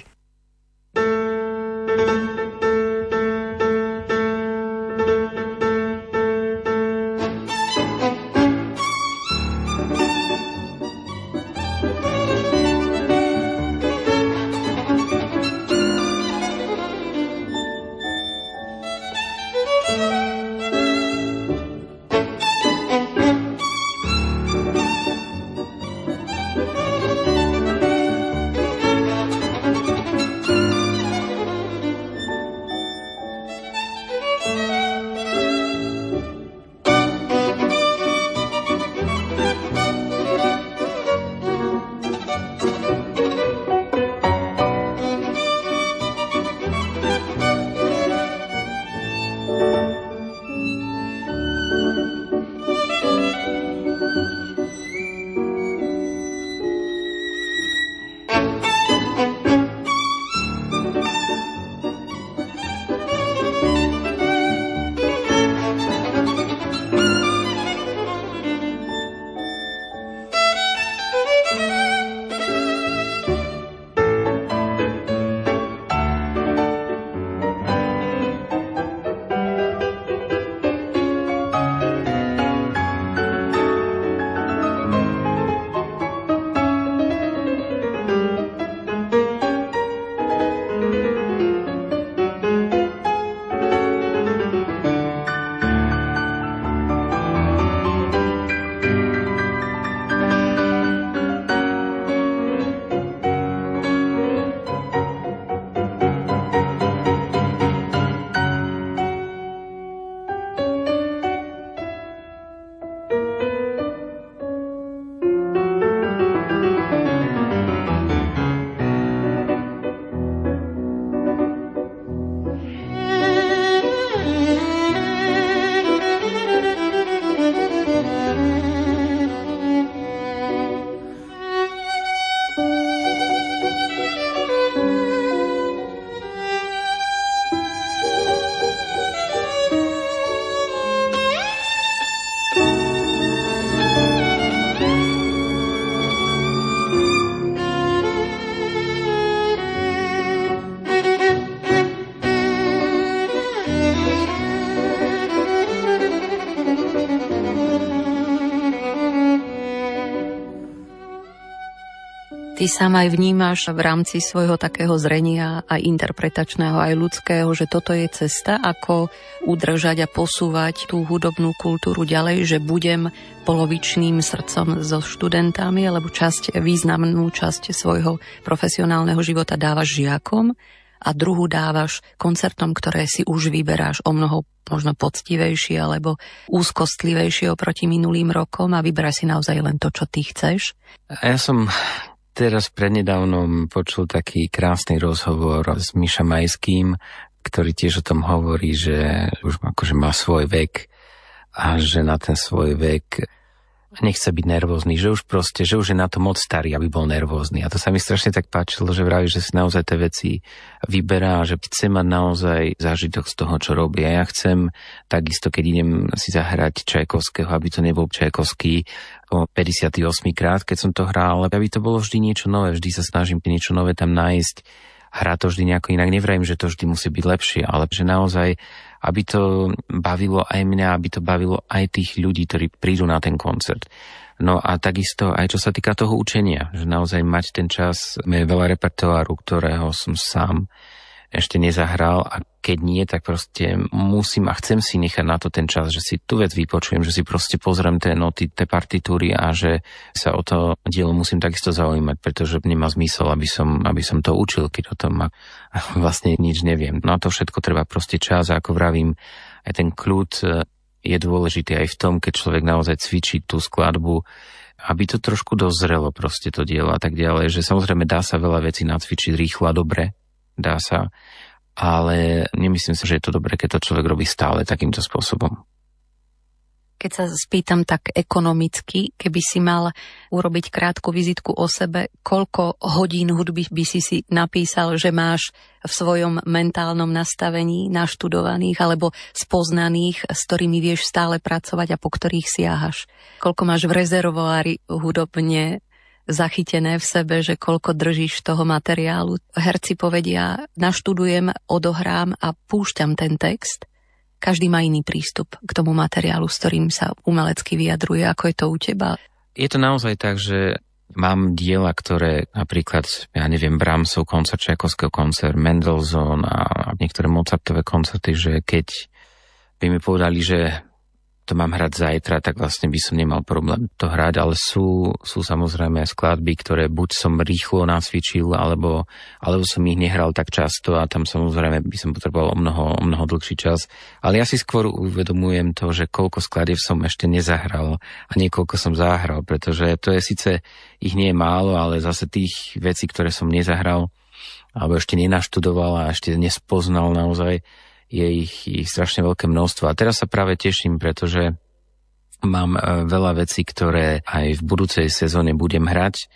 Ty sám aj vnímaš v rámci svojho takého zrenia aj interpretačného, aj ľudského, že toto je cesta, ako udržať a posúvať tú hudobnú kultúru ďalej, že budem polovičným srdcom so študentami, alebo časť, významnú časť svojho profesionálneho života dávaš žiakom a druhú dávaš koncertom, ktoré si už vyberáš o mnoho možno poctivejšie alebo úzkostlivejšie oproti minulým rokom a vyberáš si naozaj len to, čo ty chceš. A ja som teraz prednedávnom počul taký krásny rozhovor s Mišom Majským, ktorý tiež o tom hovorí, že už akože má svoj vek a že na ten svoj vek nechce byť nervózny, že už proste, že už je na to moc starý, aby bol nervózny. A to sa mi strašne tak páčilo, že vraví, že si naozaj tie veci vyberá, že chce mať naozaj zážitok z toho, čo robí. A ja chcem takisto, keď idem si zahrať Čajkovského, aby to nebol Čajkovský o päťdesiaty ôsmy krát, keď som to hral, ale aby to bolo vždy niečo nové. Vždy sa snažím niečo nové tam nájsť. Hrá to vždy nejako inak. Nevrajím, že to vždy musí byť lepšie, ale že naozaj, aby to bavilo aj mňa, aby to bavilo aj tých ľudí, ktorí prídu na ten koncert. No a takisto aj čo sa týka toho učenia, že naozaj mať ten čas, je veľa repertoáru, ktorého som sám ešte nezahral a keď nie, tak proste musím a chcem si nechať na to ten čas, že si tú vec vypočujem, že si proste pozriem tie noty, tie partitúry a že sa o to dielo musím takisto zaujímať, pretože nemá zmysel, aby som, aby som to učil, keď o tom vlastne nič neviem. No a to všetko treba proste čas a ako vravím, aj ten kľud je dôležitý aj v tom, keď človek naozaj cvičí tú skladbu, aby to trošku dozrelo proste to dielo a tak ďalej, že samozrejme dá sa veľa vecí nacvičiť rýchlo a dobre, dá sa, ale nemyslím si, že je to dobré, keď to človek robí stále takýmto spôsobom. Keď sa spýtam tak ekonomicky, keby si mal urobiť krátku vizitku o sebe, koľko hodín hudby by si si napísal, že máš v svojom mentálnom nastavení naštudovaných alebo spoznaných, s ktorými vieš stále pracovať a po ktorých siahaš? Koľko máš v rezervoári hudobne zachytené v sebe, že koľko držíš toho materiálu? Herci povedia, naštudujem, odohrám a púšťam ten text. Každý má iný prístup k tomu materiálu, s ktorým sa umelecky vyjadruje. Ako je to u teba? Je to naozaj tak, že mám diela, ktoré napríklad, ja neviem, Brahmsov koncert, Čajkovského koncert, Mendelssohn a niektoré Mozartové koncerty, že keď by mi povedali, že to mám hrať zajtra, tak vlastne by som nemal problém to hrať, ale sú, sú samozrejme skladby, ktoré buď som rýchlo nacvičil, alebo, alebo som ich nehral tak často a tam samozrejme by som potreboval o mnoho, o mnoho dlhší čas. Ale ja si skôr uvedomujem to, že koľko skladieb som ešte nezahral a niekoľko som zahral, pretože to je síce, ich nie je málo, ale zase tých vecí, ktoré som nezahral, alebo ešte nenaštudoval a ešte nespoznal naozaj, je ich, ich strašne veľké množstvo. A teraz sa práve teším, pretože mám veľa vecí, ktoré aj v budúcej sezóne budem hrať.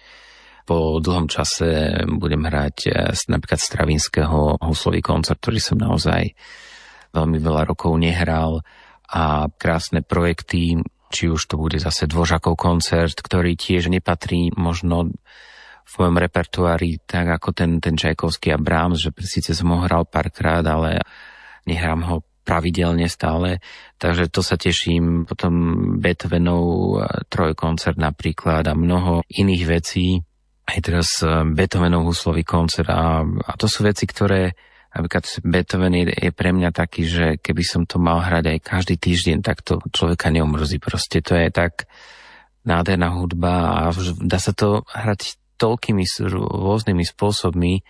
Po dlhom čase budem hrať napríklad Stravinského huslový koncert, ktorý som naozaj veľmi veľa rokov nehral, a krásne projekty, či už to bude zase Dvořákov koncert, ktorý tiež nepatrí možno v mojom repertoári tak ako ten, ten Čajkovský a Brahms, že síce som ho hral párkrát, ale nehrám ho pravidelne stále, takže to sa teším. Potom Beethovenov trojkoncert napríklad a mnoho iných vecí. Aj teraz Beethovenov huslový koncert a, a to sú veci, ktoré napríklad Beethoven je, je pre mňa taký, že keby som to mal hrať aj každý týždeň, tak to človeka neumrzí. Proste to je tak nádherná hudba a dá sa to hrať toľkými rôznymi spôsobmi,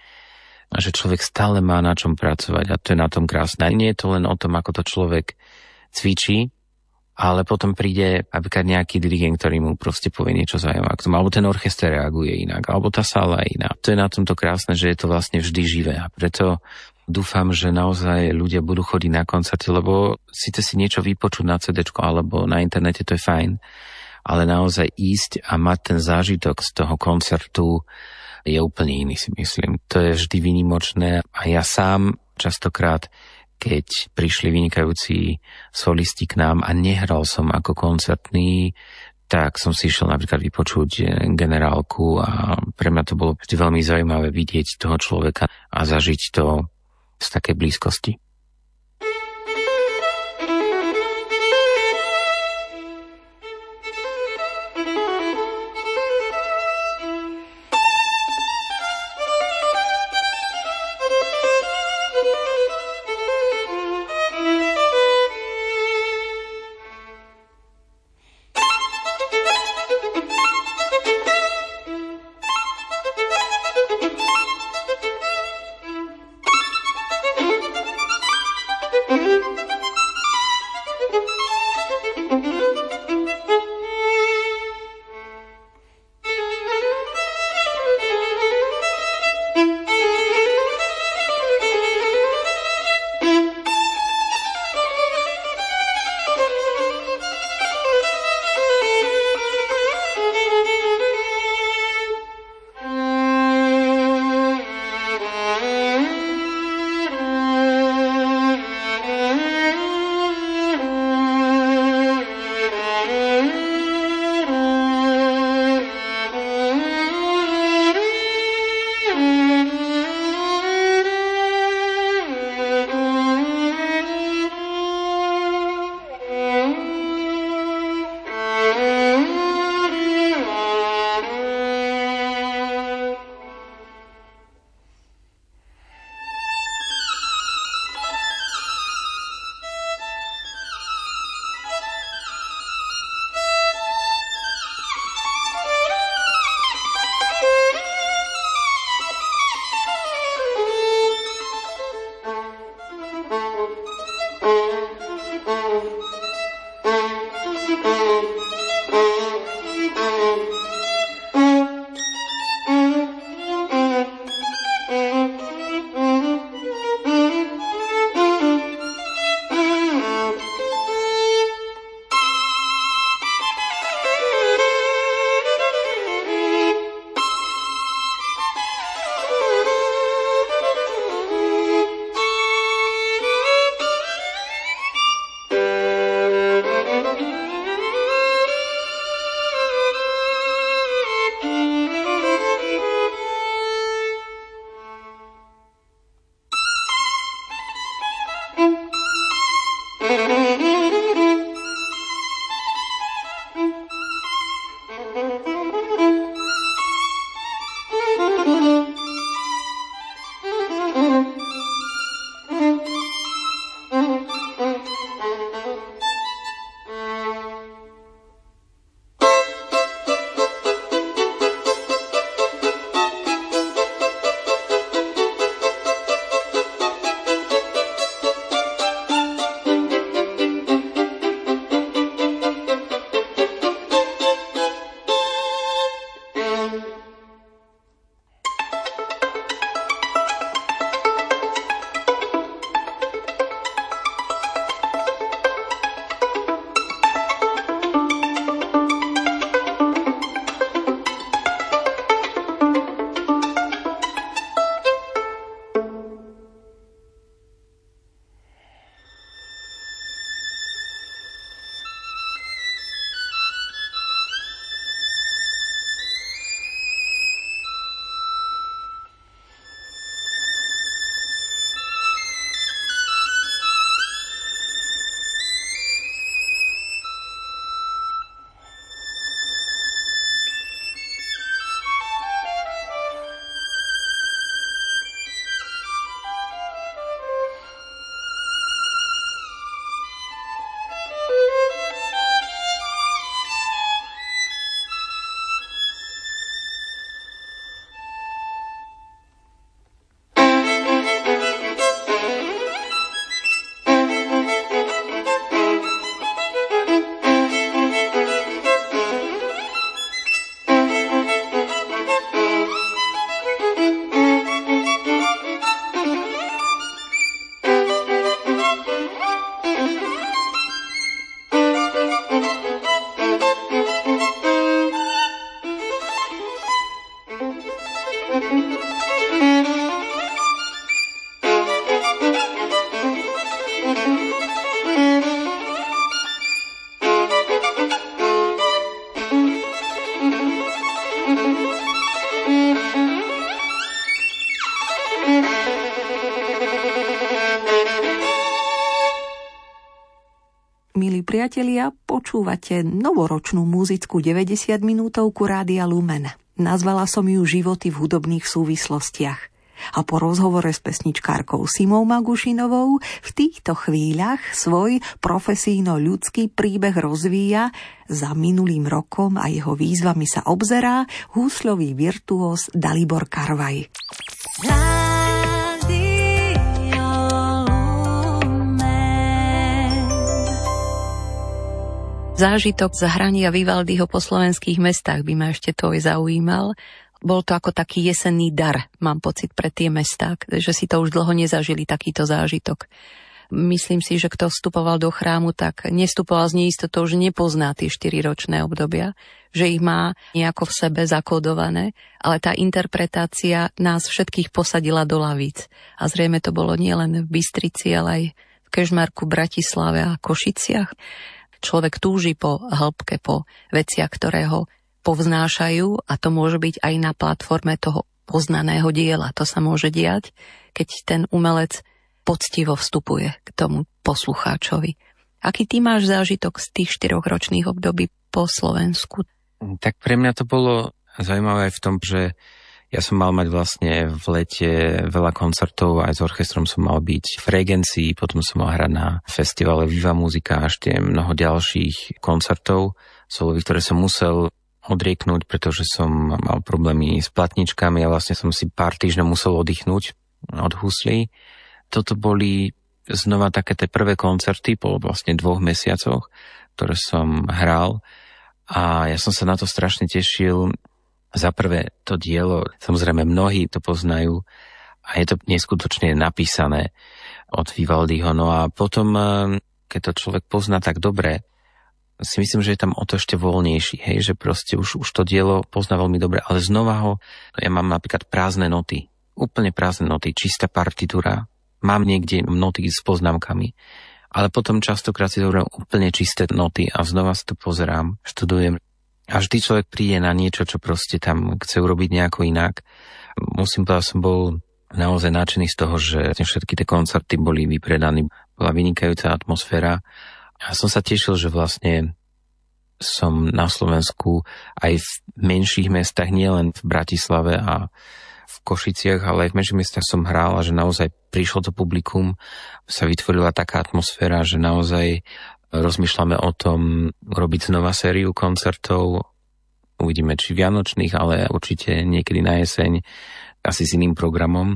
že človek stále má na čom pracovať a to je na tom krásne. A nie je to len o tom, ako to človek cvičí, ale potom príde napríklad nejaký dirigent, ktorý mu proste povie niečo zaujímavé, alebo ten orchester reaguje inak, alebo tá sála je iná. To je na tomto krásne, že je to vlastne vždy živé a preto dúfam, že naozaj ľudia budú chodiť na koncerty, lebo síce si niečo vypočuť na cé déčko alebo na internete, to je fajn, ale naozaj ísť a mať ten zážitok z toho koncertu je úplne iný, si myslím. To je vždy výnimočné a ja sám častokrát, keď prišli vynikajúci solisti k nám a nehral som ako koncertný, tak som si išiel napríklad vypočuť Generálku a pre mňa to bolo vždy veľmi zaujímavé vidieť toho človeka a zažiť to z takej blízkosti. Milí priatelia, počúvate novoročnú muzickú deväťdesiat minútovku Rádia Lumen. Nazvala som ju Životy v hudobných súvislostiach. A po rozhovore s pesničkárkou Simou Magušinovou v týchto chvíľach svoj profesijno-ľudský príbeh rozvíja, za minulým rokom a jeho výzvami sa obzerá húsľový virtuós Dalibor Karvaj. Zážitok z hrania Vivaldiho po slovenských mestách by ma ešte to aj zaujímal. Bol to ako taký jesenný dar, mám pocit, pre tie mestá, že si to už dlho nezažili takýto zážitok. Myslím si, že kto vstupoval do chrámu, tak nestupoval z neistotou, že nepozná tie štyriročné obdobia, že ich má nejako v sebe zakódované, ale tá interpretácia nás všetkých posadila do lavíc. A zrejme to bolo nielen v Bystrici, ale aj v Kežmarku, Bratislave a Košiciach. Človek túži po hĺbke, po veciach, ktoré ho povznášajú, a to môže byť aj na platforme toho poznaného diela. To sa môže diať, keď ten umelec poctivo vstupuje k tomu poslucháčovi. Aký ty máš zážitok z tých štyroch ročných období po Slovensku? Tak pre mňa to bolo zaujímavé aj v tom, že ja som mal mať vlastne v lete veľa koncertov, aj s orchestrom som mal byť v Regencii, potom som mal hrať na festivale Viva Muzika a ešte mnoho ďalších koncertov solových, ktoré som musel odrieknúť, pretože som mal problémy s platničkami a vlastne som si pár týždňov musel oddychnúť od huslí. Toto boli znova také tie prvé koncerty po vlastne dvoch mesiacoch, ktoré som hral, a ja som sa na to strašne tešil. Za prvé to dielo, samozrejme mnohí to poznajú a je to neskutočne napísané od Vivaldiho. No a potom, keď to človek pozná tak dobre, si myslím, že je tam o to ešte voľnejší, hej, že proste už, už to dielo pozná veľmi dobre, ale znova ho, ja mám napríklad prázdne noty, úplne prázdne noty, čistá partitúra, mám niekde noty s poznámkami, ale potom častokrát si zoberiem úplne čisté noty a znova si to pozerám, študujem. A vždy človek príde na niečo, čo proste tam chce urobiť nejako inak. Musím povedať, som bol naozaj nadšený z toho, že všetky tie koncerty boli vypredané. Bola vynikajúca atmosféra. A som sa tešil, že vlastne som na Slovensku aj v menších mestách, nielen v Bratislave a v Košiciach, ale aj v menších mestách som hral a že naozaj prišlo to publikum, sa vytvorila taká atmosféra, že naozaj rozmýšľame o tom robiť znova sériu koncertov. Uvidíme, či vianočných, ale určite niekedy na jeseň, asi s iným programom.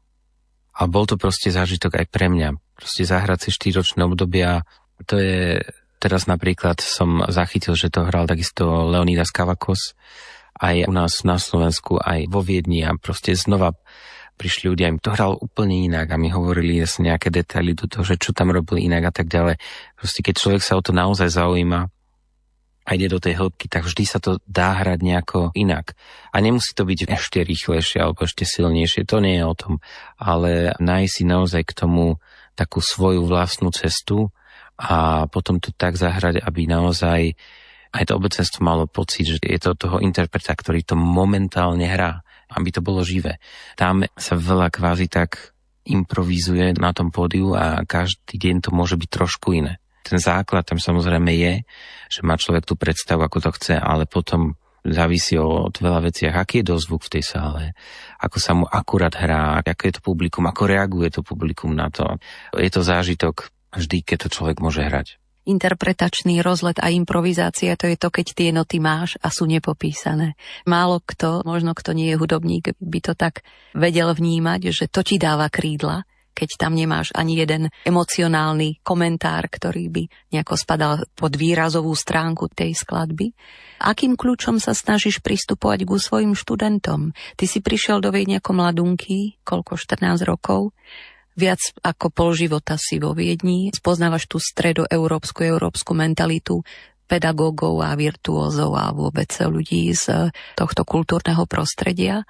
A bol to proste zážitok aj pre mňa. Proste zahrať si štyročné obdobia. To je, teraz napríklad som zachytil, že to hral takisto Leonidas Kavakos aj u nás na Slovensku, aj vo Viedni, a proste znova prišli ľudia, im to hral úplne inak a mi hovorili nejaké detaily do toho, že čo tam robili inak a tak ďalej. Proste keď človek sa o to naozaj zaujíma a ide do tej hĺbky, tak vždy sa to dá hrať nejako inak. A nemusí to byť ešte rýchlejšie alebo ešte silnejšie, to nie je o tom. Ale nájsť si naozaj k tomu takú svoju vlastnú cestu a potom to tak zahrať, aby naozaj aj to obecenstvo malo pocit, že je to toho interpreta, ktorý to momentálne hrá, aby to bolo živé. Tam sa veľa kvázi tak improvizuje na tom pódiu a každý deň to môže byť trošku iné. Ten základ tam samozrejme je, že má človek tú predstavu, ako to chce, ale potom závisí od veľa veciach, aký je dozvuk v tej sále, ako sa mu akurát hrá, aké je to publikum, ako reaguje to publikum na to. Je to zážitok vždy, keď to človek môže hrať. Interpretačný rozlet a improvizácia, to je to, keď tie noty máš a sú nepopísané. Málo kto, možno kto nie je hudobník, by to tak vedel vnímať, že to ti dáva krídla, keď tam nemáš ani jeden emocionálny komentár, ktorý by nejako spadal pod výrazovú stránku tej skladby. Akým kľúčom sa snažíš pristupovať ku svojim študentom? Ty si prišiel do Viedne ako mladunky, koľko, štrnásť rokov. viac ako pol života si vo Viedni, spoznávaš tú stredoeurópsku, európsku mentalitu pedagógov a virtuózov a vôbec ľudí z tohto kultúrneho prostredia.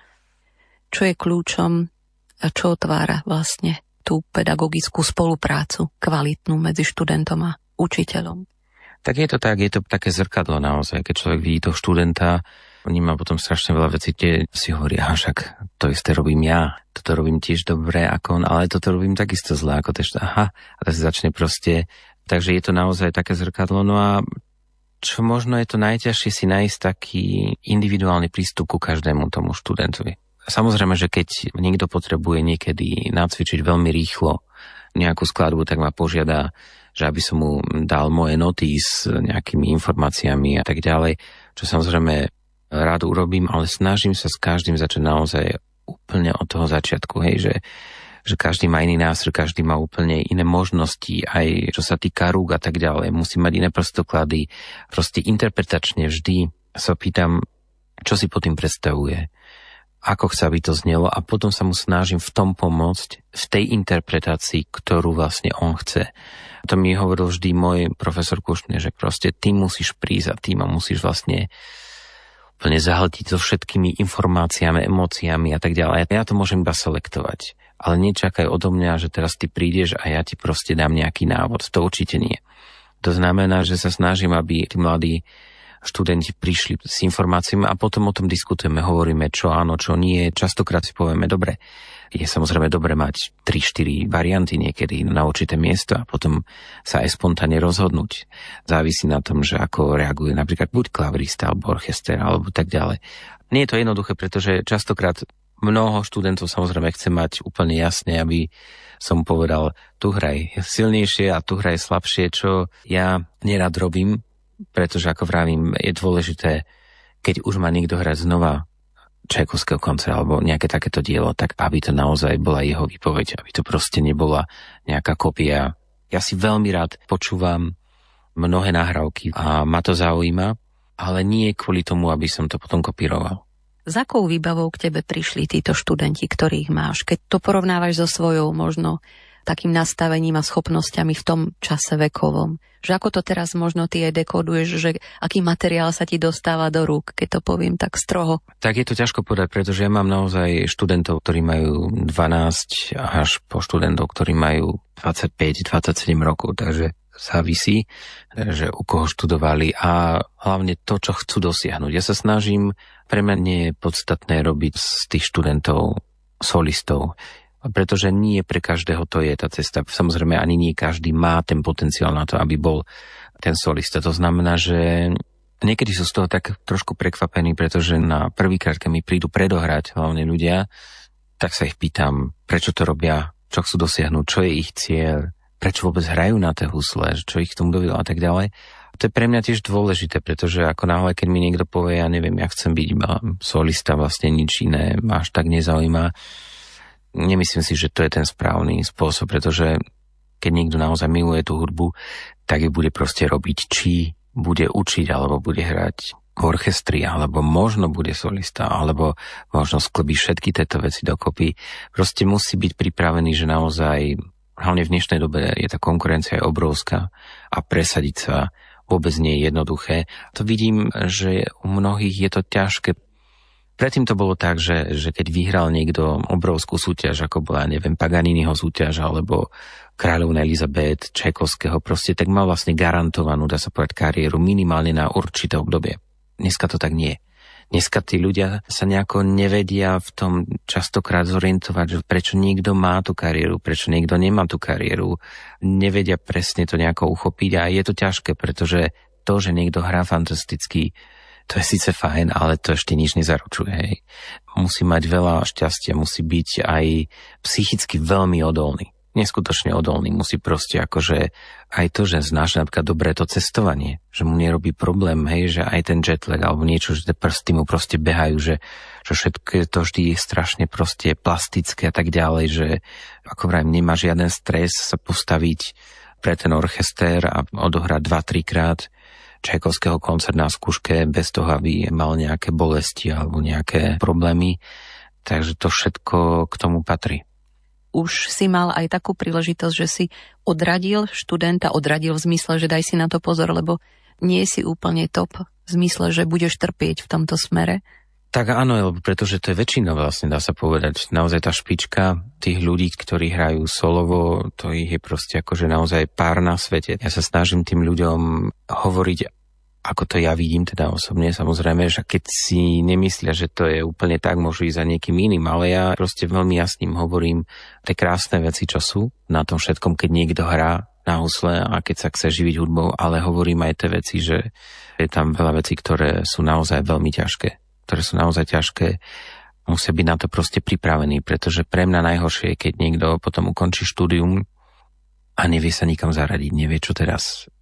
Čo je kľúčom a čo otvára vlastne tú pedagogickú spoluprácu kvalitnú medzi študentom a učiteľom? Tak je to tak, je to také zrkadlo naozaj, keď človek vidí toho študenta, vníma potom strašne veľa vecí, kde si hovorí, aha, však to isté robím ja, toto robím tiež dobre ako on, ale toto robím takisto zle ako tež, aha, a to si začne proste, takže je to naozaj také zrkadlo, no a čo možno je to najťažšie si nájsť taký individuálny prístup ku každému tomu študentovi. Samozrejme, že keď niekto potrebuje niekedy nacvičiť veľmi rýchlo nejakú skladbu, tak ma požiada, že aby som mu dal moje noty s nejakými informáciami a tak ďalej, čo samozrejme rád urobím, ale snažím sa s každým začať naozaj úplne od toho začiatku, hej, že, že každý má iný nástroj, každý má úplne iné možnosti, aj čo sa týka rúk a tak ďalej, musí mať iné prostoklady, proste interpretačne vždy sa pýtam, čo si pod tým predstavuje, ako chce, aby to znelo a potom sa mu snažím v tom pomôcť, v tej interpretácii, ktorú vlastne on chce. To mi hovoril vždy môj profesor Kuštne, že proste ty musíš prísť a ty ma musíš vlastne úplne zahltiť so všetkými informáciami, emóciami a tak ďalej. Ja to môžem iba selektovať, ale nečakaj odo mňa, že teraz ty prídeš a ja ti proste dám nejaký návod. To určite nie. To znamená, že sa snažím, aby tí mladí študenti prišli s informáciami a potom o tom diskutujeme, hovoríme, čo áno, čo nie. Častokrát si povieme, dobre, je samozrejme dobre mať tri štyri varianty niekedy na určité miesto a potom sa aj spontánne rozhodnúť. Závisí na tom, že ako reaguje napríklad buď klavirista, alebo orchester, alebo tak ďalej. Nie je to jednoduché, pretože častokrát mnoho študentov samozrejme chce mať úplne jasne, aby som povedal, tu hraj silnejšie a tu hraj slabšie, čo ja nerad robím, pretože, ako vravím, je dôležité, keď už má niekto hrať znova Čajkovského koncerta alebo nejaké takéto dielo, tak aby to naozaj bola jeho výpoveď, aby to proste nebola nejaká kopia. Ja si veľmi rád počúvam mnohé nahrávky a ma to zaujíma, ale nie kvôli tomu, aby som to potom kopíroval. S akou výbavou k tebe prišli títo študenti, ktorých máš? Keď to porovnávaš so svojou možno takým nastavením a schopnosťami v tom čase vekovom. Že ako to teraz možno ty aj dekoduješ, že aký materiál sa ti dostáva do rúk, keď to poviem tak stroho? Tak je to ťažko povedať, pretože ja mám naozaj študentov, ktorí majú dvanásť až po študentov, ktorí majú dvadsaťpäť dvadsaťsedem rokov, takže závisí, že u koho študovali a hlavne to, čo chcú dosiahnuť. Ja sa snažím, pre mňa nie je podstatné robiť z tých študentov solistov, pretože nie pre každého to je tá cesta. Samozrejme, ani nie každý má ten potenciál na to, aby bol ten solista. To znamená, že niekedy sú z toho tak trošku prekvapení, pretože na prvýkrát, keď mi prídu predohrať hlavne ľudia, tak sa ich pýtam, prečo to robia, čo chcú dosiahnuť, čo je ich cieľ, prečo vôbec hrajú na tie husle, čo ich k tomu dovedlo a tak ďalej. To je pre mňa tiež dôležité, pretože ako náhle, keď mi niekto povie, ja neviem, ja chcem byť iba solista, vlastne nič iné ma až tak nezaujíma. Nemyslím si, že to je ten správny spôsob, pretože keď niekto naozaj miluje tú hudbu, tak ju bude proste robiť, či bude učiť, alebo bude hrať v orchestri, alebo možno bude solista, alebo možno sklbí všetky tieto veci dokopy. Proste musí byť pripravený, že naozaj, hlavne v dnešnej dobe je tá konkurencia je obrovská a presadiť sa vôbec nie je jednoduché. To vidím, že u mnohých je to ťažké. Predtým to bolo tak, že, že keď vyhral niekto obrovskú súťaž, ako bola, neviem, Paganiniho súťaž, alebo Kráľovna Elizabeth, Čajkovského, proste tak mal vlastne garantovanú, dá sa povedať, kariéru minimálne na určité obdobie. Dneska to tak nie. Dneska tí ľudia sa nejako nevedia v tom častokrát zorientovať, že prečo niekto má tú kariéru, prečo niekto nemá tú kariéru. Nevedia presne to nejako uchopiť a je to ťažké, pretože to, že niekto hrá fantasticky, to je síce fajn, ale to ešte nič nezaručuje. Hej. Musí mať veľa šťastia, musí byť aj psychicky veľmi odolný. Neskutočne odolný. Musí proste akože aj to, že znáša napríklad dobré to cestovanie, že mu nerobí problém, hej, že aj ten jetlag alebo niečo, že tie prsty mu proste behajú, že, že všetko to vždy je strašne proste plastické a tak ďalej, že ako vrajím, nemá žiaden stres sa postaviť pre ten orchester a odohrať dva, trikrát Čajkovského koncert na skúške bez toho, aby mal nejaké bolesti alebo nejaké problémy. Takže to všetko k tomu patrí. už si mal aj takú príležitosť, že si odradil študenta, odradil v zmysle, že daj si na to pozor, lebo nie si úplne top, v zmysle, že budeš trpieť v tomto smere? Tak áno, pretože to je väčšina vlastne, dá sa povedať. Naozaj tá špička tých ľudí, ktorí hrajú solovo, to ich je proste akože naozaj pár na svete. Ja sa snažím tým ľuďom hovoriť, ako to ja vidím teda osobne, samozrejme, že keď si nemyslia, že to je úplne tak, môžu ísť za niekým iným, ale ja proste veľmi jasným hovorím tie krásne veci, čo sú na tom všetkom, keď niekto hrá na husle a keď sa chce živiť hudbou, ale hovorím aj tie veci, že je tam veľa vecí, ktoré sú naozaj veľmi ťažké. ktoré sú naozaj ťažké, musia byť na to proste pripravení, pretože pre mňa najhoršie je, keď niekto potom ukončí štúdium a nevie sa nikam zaradiť, nevie čo teraz.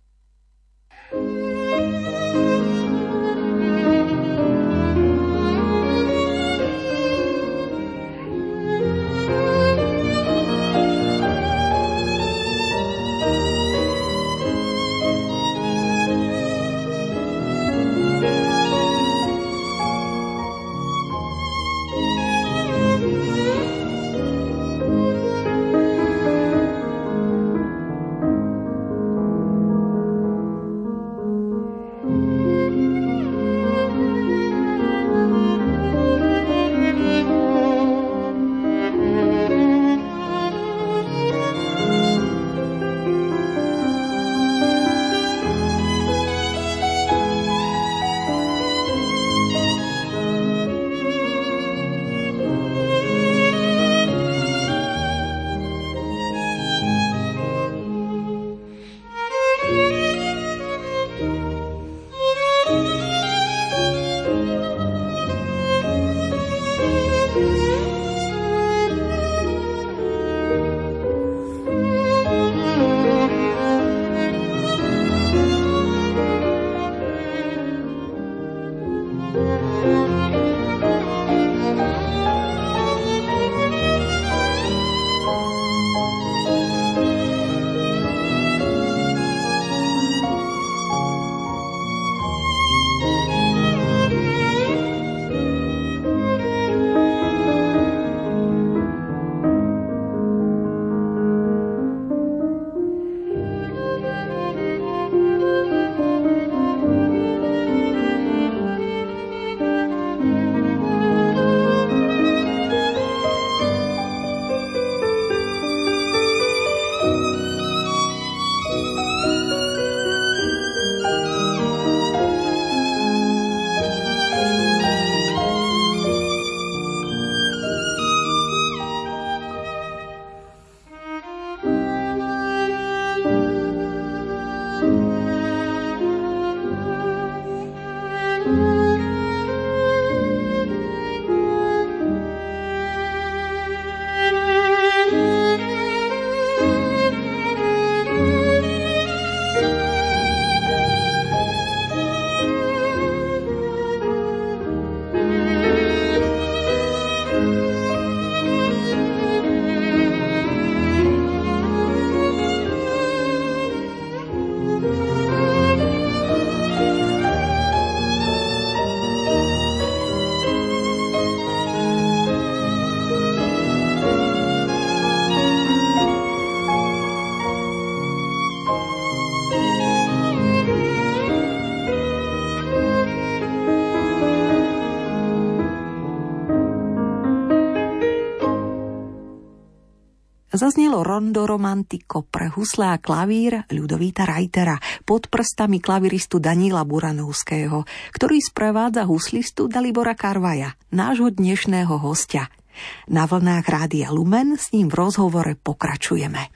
Zaznelo rondo romantico pre husle a klavír Ľudovíta Reitera pod prstami klaviristu Daniela Buranovského, ktorý sprevádza huslistu Dalibora Karvaja, nášho dnešného hostia. Na vlnách Rádia Lumen s ním v rozhovore pokračujeme.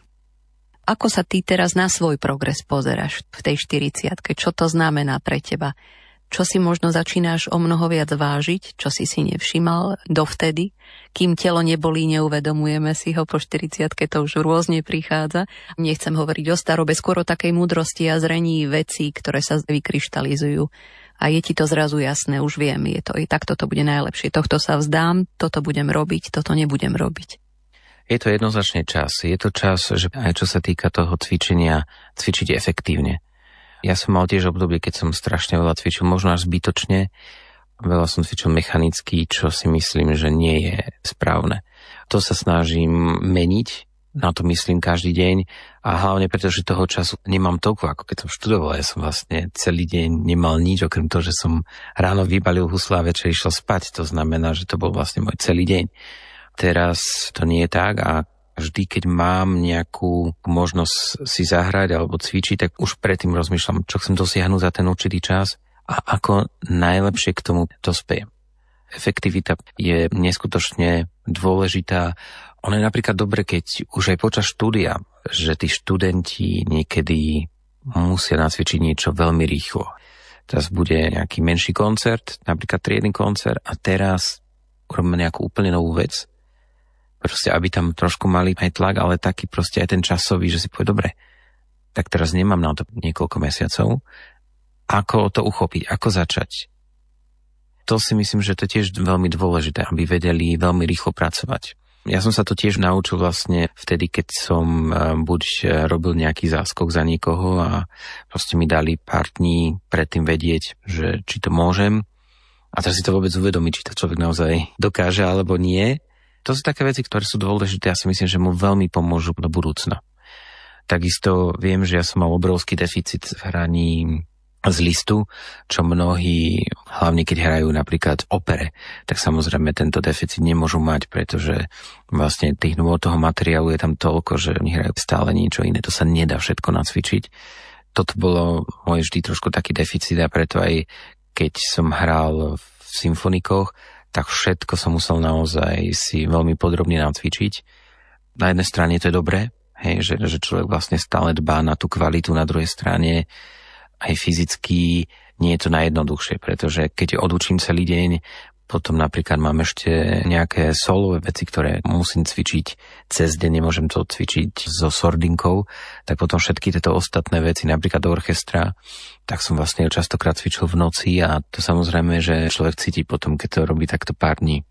Ako sa ty teraz na svoj progres pozeráš v tej štyridsiatke? Čo to znamená pre teba? Čo si možno začínaš o mnoho viac vážiť, čo si si nevšimal dovtedy? Kým telo nebolí, neuvedomujeme si ho, po štyridsiatke to už rôzne prichádza. Nechcem hovoriť o starobe, skôr o takej múdrosti a zrení vecí, ktoré sa vykryštalizujú. A je ti to zrazu jasné, už viem, je to i takto to bude najlepšie. Tohto sa vzdám, toto budem robiť, toto nebudem robiť. Je to jednoznačne čas. Je to čas, že aj čo sa týka toho cvičenia, cvičiť efektívne. Ja som mal tiež obdobie, keď som strašne veľa cvičil, možno až zbytočne. Veľa som cvičil mechanicky, čo si myslím, že nie je správne. To sa snažím meniť, na to myslím každý deň a hlavne preto, že toho času nemám toľko, ako keď som študoval. Ja som vlastne celý deň nemal nič, okrem toho, že som ráno vybalil husle a večer išiel spať. To znamená, že to bol vlastne môj celý deň. Teraz to nie je tak a vždy, keď mám nejakú možnosť si zahrať alebo cvičiť, tak už predtým rozmýšľam, čo chcem dosiahnuť za ten určitý čas a ako najlepšie k tomu dospejem. Efektivita je neskutočne dôležitá. Ono je napríklad dobre, keď už aj počas štúdia, že tí študenti niekedy musia nacvičiť niečo veľmi rýchlo. Teraz bude nejaký menší koncert, napríklad triedny koncert a teraz urobíme nejakú úplne novú vec. Proste, aby tam trošku mali aj tlak, ale taký proste aj ten časový, že si povie, dobre, tak teraz nemám na to niekoľko mesiacov. Ako to uchopiť, ako začať? To si myslím, že to je tiež veľmi dôležité, aby vedeli veľmi rýchlo pracovať. Ja som sa to tiež naučil vlastne vtedy, keď som buď robil nejaký záskok za niekoho a proste mi dali pár dní predtým vedieť, že či to môžem. A teraz si to vôbec uvedomiť, či to človek naozaj dokáže alebo nie. To sú také veci, ktoré sú dôležité. Ja si myslím, že mu veľmi pomôžu do budúcna. Takisto viem, že ja som mal obrovský deficit v hraní z listu, čo mnohí, hlavne keď hrajú napríklad v opere, tak samozrejme tento deficit nemôžu mať, pretože vlastne tých nôd toho materiálu je tam toľko, že oni hrajú stále niečo iné, to sa nedá všetko nacvičiť. Toto bolo môj vždy trošku taký deficit a preto aj keď som hral v symfonikoch, tak všetko som musel naozaj si veľmi podrobne nacvičiť. Na jednej strane to je dobré, hej, že, že človek vlastne stále dbá na tú kvalitu, na druhej strane aj fyzicky nie je to najjednoduchšie, pretože keď odučím celý deň, potom napríklad mám ešte nejaké solové veci, ktoré musím cvičiť cez deň, nemôžem to cvičiť so sordinkou, tak potom všetky tieto ostatné veci, napríklad do orchestra, tak som vlastne častokrát cvičil v noci a to samozrejme, že človek cíti potom, keď to robí takto pár dní.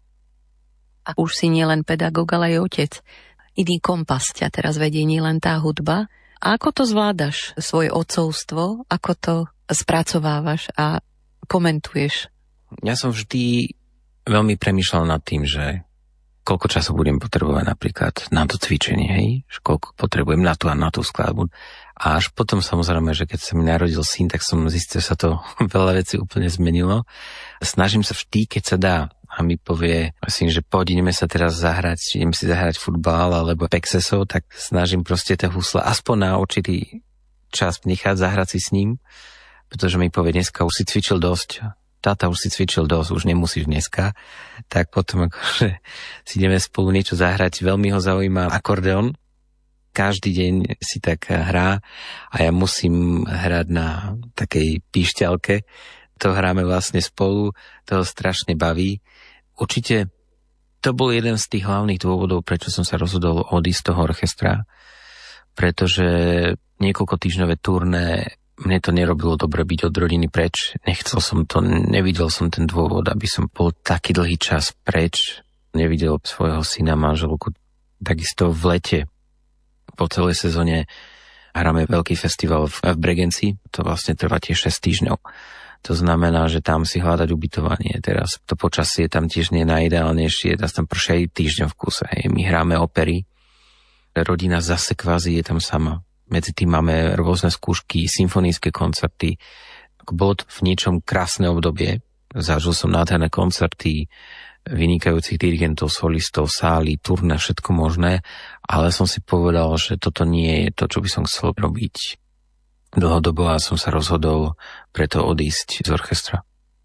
A už si nielen pedagóg, ale aj otec. Iný kompas ťa teraz vedie, nielen tá hudba. A ako to zvládaš, svoje otcovstvo? Ako to spracovávaš a komentuješ? Ja som vždy veľmi premýšľal nad tým, že koľko času budem potrebovať napríklad na to cvičenie, hej? Že koľko potrebujem na tú a na tú skladbu. A až potom samozrejme, že keď sa mi narodil syn, tak som zistil, že sa to veľa vecí úplne zmenilo. Snažím sa vždy, keď sa dá, a mi povie syn, že poď, ideme sa teraz zahrať, ideme si zahrať futbal alebo pexesov, tak snažím proste tie husle aspoň na určitý čas nechať zahrať si s ním, pretože mi povie, dneska už si cvičil dosť, táta už si cvičil dosť, už nemusíš dneska, tak potom akože si ideme spolu niečo zahrať. Veľmi ho zaujíma akordeon, každý deň si tak hrá a ja musím hrať na takej píšťalke. To hráme vlastne spolu, to ho strašne baví. Určite to bol jeden z tých hlavných dôvodov, prečo som sa rozhodol odísť z toho orchestra, pretože niekoľko týždňové turné mne to nerobilo dobre byť od rodiny preč. Nechcel som to, nevidel som ten dôvod, aby som bol taký dlhý čas preč. Nevidel svojho syna, manželku. Takisto v lete po celej sezóne hráme veľký festival v Bregenci. To vlastne trvá tiež šesť týždňov. To znamená, že tam si hľadať ubytovanie. Teraz to počasie tam tiež nie je najideálnejšie. Teraz tam prší aj týždeň v kuse. Hej. My hráme opery. Rodina zase kvázi je tam sama. Medzi tým máme rôzne skúšky, symfonijské koncerty. Bolo to v niečom krásne obdobie. Zažil som nádherné koncerty, vynikajúcich dirigentov, solistov, sály, turné, všetko možné, ale som si povedal, že toto nie je to, čo by som chcel robiť dlhodobo a som sa rozhodol preto odísť z orchestra.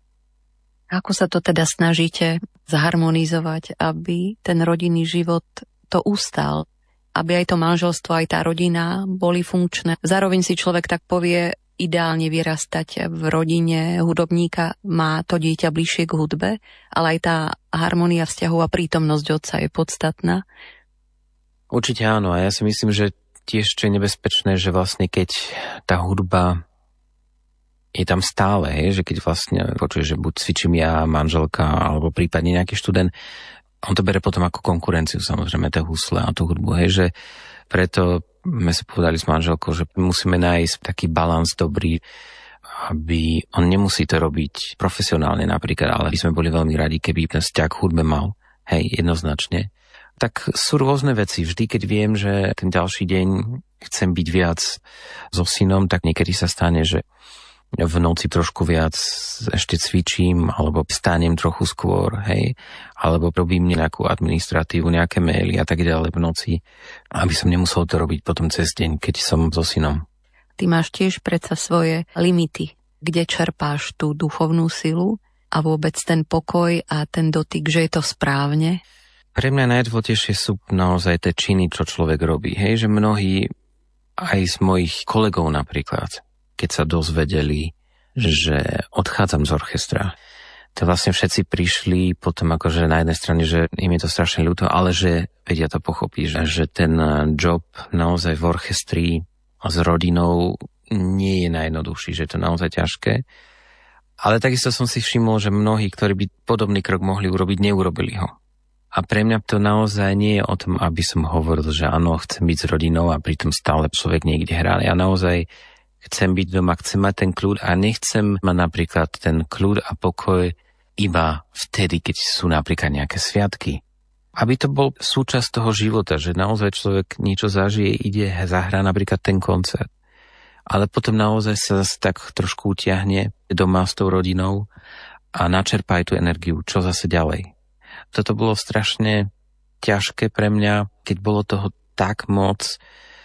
Ako sa to teda snažíte zharmonizovať, aby ten rodinný život to ustal, aby aj to manželstvo, aj tá rodina boli funkčné? Zároveň si človek tak povie, ideálne vyrastať v rodine hudobníka, má to dieťa bližšie k hudbe, ale aj tá harmónia vzťahov a prítomnosť otca je podstatná. Určite áno, a ja si myslím, že tiež čo je nebezpečné, že vlastne keď tá hudba je tam stále, hej, že keď vlastne počuješ, že buď cvičím ja, manželka, alebo prípadne nejaký študent, on to bere potom ako konkurenciu, samozrejme, tie husle a tú hudbu, hej, že preto sme si povedali s manželkou, že musíme nájsť taký balans dobrý, aby on nemusí to robiť profesionálne napríklad, ale by sme boli veľmi radi, keby ten vzťah k hudbe mal, hej, jednoznačne. Tak sú rôzne veci. Vždy, keď viem, že ten ďalší deň chcem byť viac so synom, tak niekedy sa stane, že v noci trošku viac ešte cvičím, alebo stánem trochu skôr, hej, alebo robím nejakú administratívu, nejaké maily a tak ďalej v noci, aby som nemusel to robiť potom cez deň, keď som so synom. Ty máš tiež predsa svoje limity, kde čerpáš tú duchovnú silu a vôbec ten pokoj a ten dotyk, že je to správne? Pre mňa najdôležitejšie sú naozaj tie činy, čo človek robí. Hej, že mnohí, aj z mojich kolegov napríklad, keď sa dozvedeli, že odchádzam z orchestra, to vlastne všetci prišli potom akože na jednej strane, že im je to strašne ľúto, ale že vedia to pochopiť, že, že ten job naozaj v orchestri s rodinou nie je najjednoduchší, že je to naozaj ťažké. Ale takisto som si všimol, že mnohí, ktorí by podobný krok mohli urobiť, neurobili ho. A pre mňa to naozaj nie je o tom, aby som hovoril, že áno, chcem byť s rodinou a pritom stále človek niekde hrá. Ja naozaj chcem byť doma, chcem mať ten kľud a nechcem mať napríklad ten kľud a pokoj iba vtedy, keď sú napríklad nejaké sviatky. Aby to bol súčasť toho života, že naozaj človek niečo zažije, ide, zahrá napríklad ten koncert. Ale potom naozaj sa tak trošku utiahne doma s tou rodinou a načerpá aj tú energiu, čo zase ďalej. Toto bolo strašne ťažké pre mňa, keď bolo toho tak moc,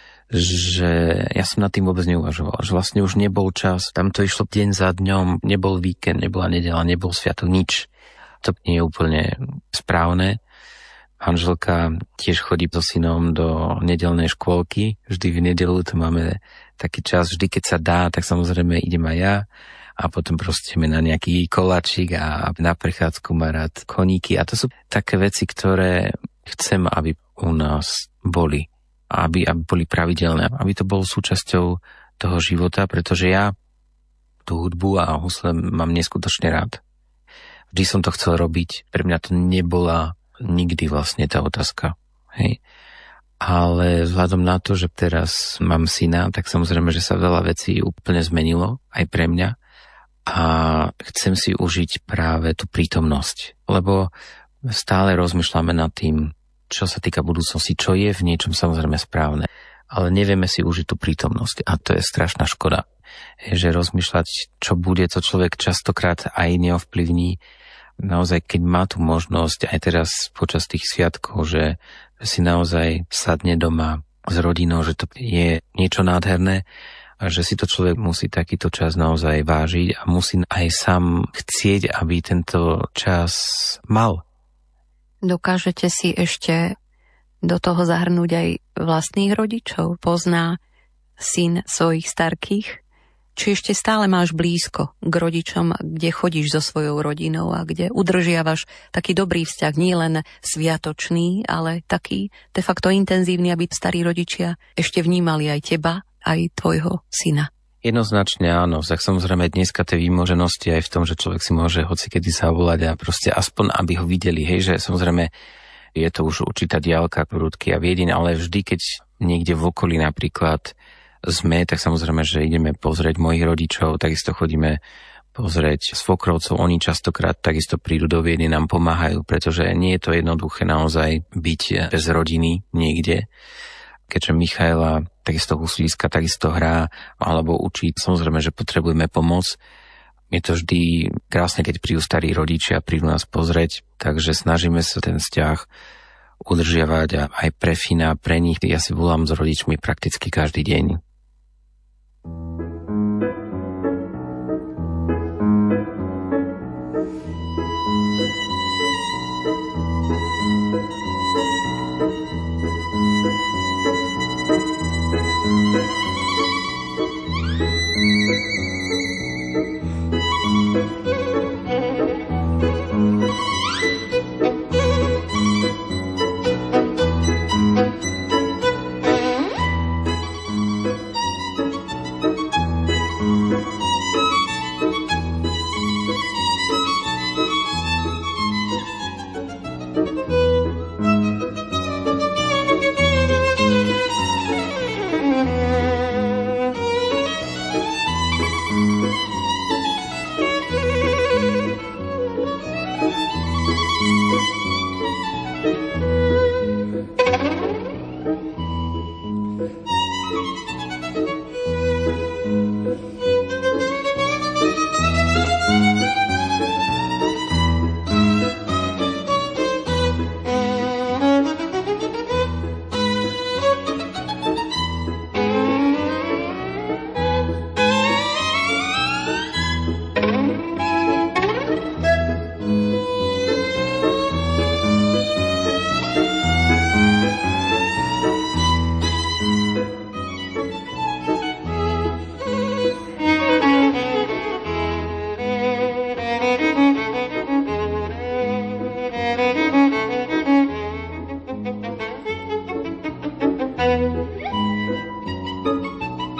že ja som nad tým vôbec neuvažoval. Že vlastne už nebol čas, tam to išlo deň za dňom, nebol víkend, nebola nedeľa, nebol sviatok, nič. To nie je úplne správne. Manželka tiež chodí so synom do nedeľnej škôlky. Vždy v nedeľu to máme taký čas, vždy keď sa dá, tak samozrejme idem aj ja. A potom proste na nejaký koláčik a na prechádzku má rád koníky. A to sú také veci, ktoré chcem, aby u nás boli. Aby, aby boli pravidelné. Aby to bolo súčasťou toho života, pretože ja tú hudbu a husle mám neskutočne rád. Vždy som to chcel robiť. Pre mňa to nebola nikdy vlastne tá otázka. Hej. Ale vzhľadom na to, že teraz mám syna, tak samozrejme, že sa veľa vecí úplne zmenilo aj pre mňa. A chcem si užiť práve tú prítomnosť, lebo stále rozmýšľame nad tým, čo sa týka budúcnosti, čo je v niečom samozrejme správne, ale nevieme si užiť tú prítomnosť a to je strašná škoda. Je, že rozmýšľať, čo bude, to človek častokrát aj neovplyvní. Naozaj, keď má tú možnosť aj teraz počas tých sviatkov, že si naozaj sadne doma s rodinou, že to je niečo nádherné, a že si to človek musí takýto čas naozaj vážiť a musí aj sám chcieť, aby tento čas mal. Dokážete si ešte do toho zahrnúť aj vlastných rodičov? Pozná syn svojich starkých? Či ešte stále máš blízko k rodičom, kde chodíš so svojou rodinou a kde udržiavaš taký dobrý vzťah, nie len sviatočný, ale taký de facto intenzívny, aby starí rodičia ešte vnímali aj teba, aj tvojho syna? Jednoznačne áno, tak samozrejme dneska tie výmoženosti aj v tom, že človek si môže hocikedy zavolať a proste aspoň, aby ho videli, hej, že samozrejme je to už určitá diaľka, prúdky a Viedeň, ale vždy, keď niekde v okolí napríklad sme, tak samozrejme, že ideme pozrieť mojich rodičov, takisto chodíme pozrieť svokrovcov, oni častokrát takisto prídu do Viedne, nám pomáhajú, pretože nie je to jednoduché naozaj byť bez rodiny niekde. Keďže Michaela takisto huslíska, takisto hrá alebo učí, samozrejme, že potrebujeme pomoc. Je to vždy krásne, keď prídu starí rodičia, prídu nás pozrieť, takže snažíme sa ten vzťah udržiavať a aj pre Fina, pre nich. Ja si volám s rodičmi prakticky každý deň.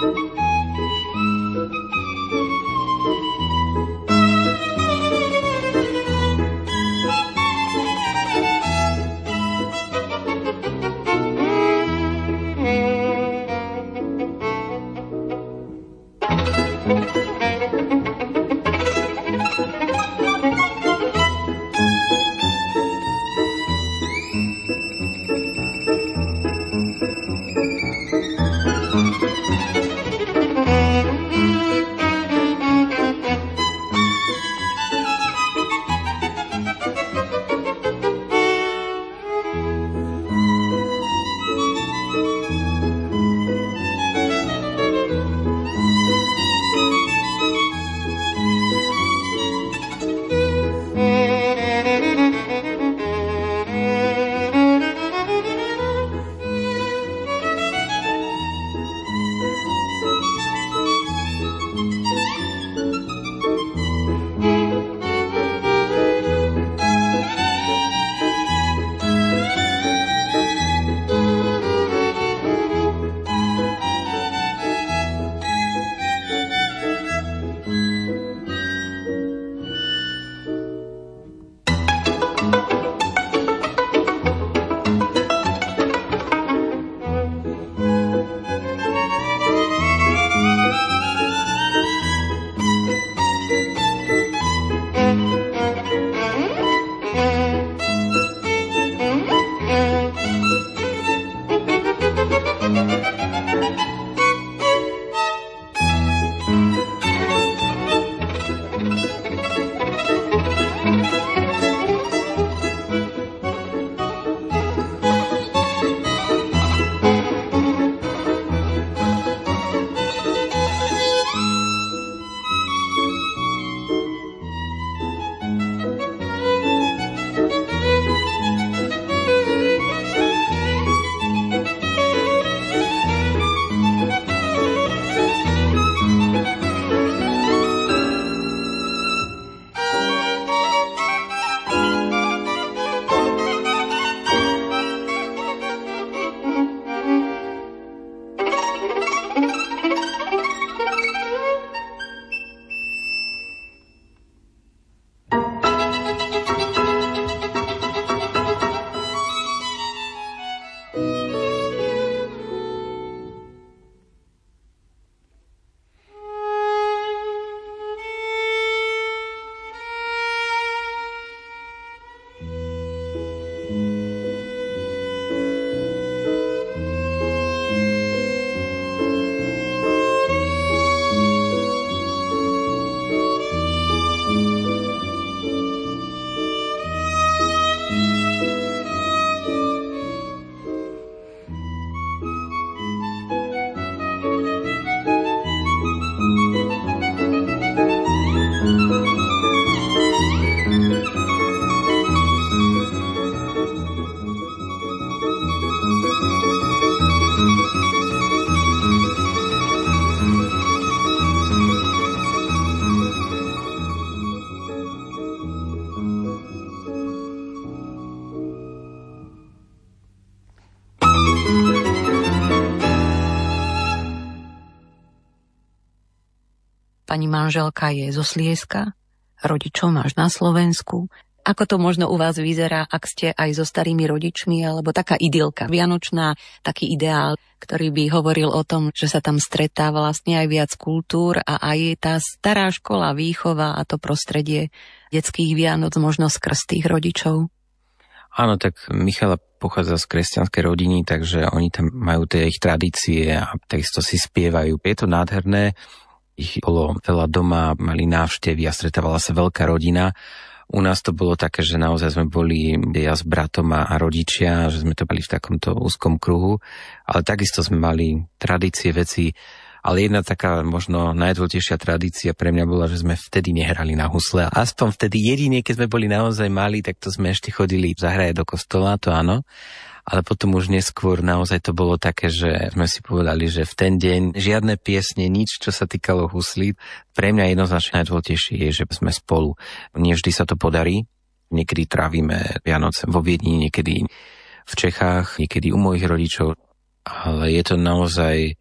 Pani manželka je zo Slieska, rodičov máš na Slovensku. Ako to možno u vás vyzerá, ak ste aj so starými rodičmi, alebo taká idylka vianočná, taký ideál, ktorý by hovoril o tom, že sa tam stretá vlastne aj viac kultúr a aj tá stará škola, výchova a to prostredie detských Vianoc možno skrz tých rodičov? Áno, tak Michala pochádza z kresťanskej rodiny, takže oni tam majú tie ich tradície a takisto si spievajú. Je to nádherné, ich bolo veľa doma, mali návštevy a stretávala sa veľká rodina. U nás to bolo také, že naozaj sme boli ja s bratom a rodičia, že sme to boli v takomto úzkom kruhu, ale takisto sme mali tradície, veci, ale jedna taká možno najdôležitejšia tradícia pre mňa bola, že sme vtedy nehrali na husle. Aspoň vtedy jedine, keď sme boli naozaj malí, tak to sme ešte chodili zahrať do kostola, to áno. Ale potom už neskôr naozaj to bolo také, že sme si povedali, že v ten deň žiadne piesne, nič, čo sa týkalo huslí. Pre mňa jednoznačne najdôležitejšie je, že sme spolu. Nie vždy sa to podarí. Niekedy trávime Vianoce vo Viedni, niekedy v Čechách, niekedy u mojich rodičov. Ale je to naozaj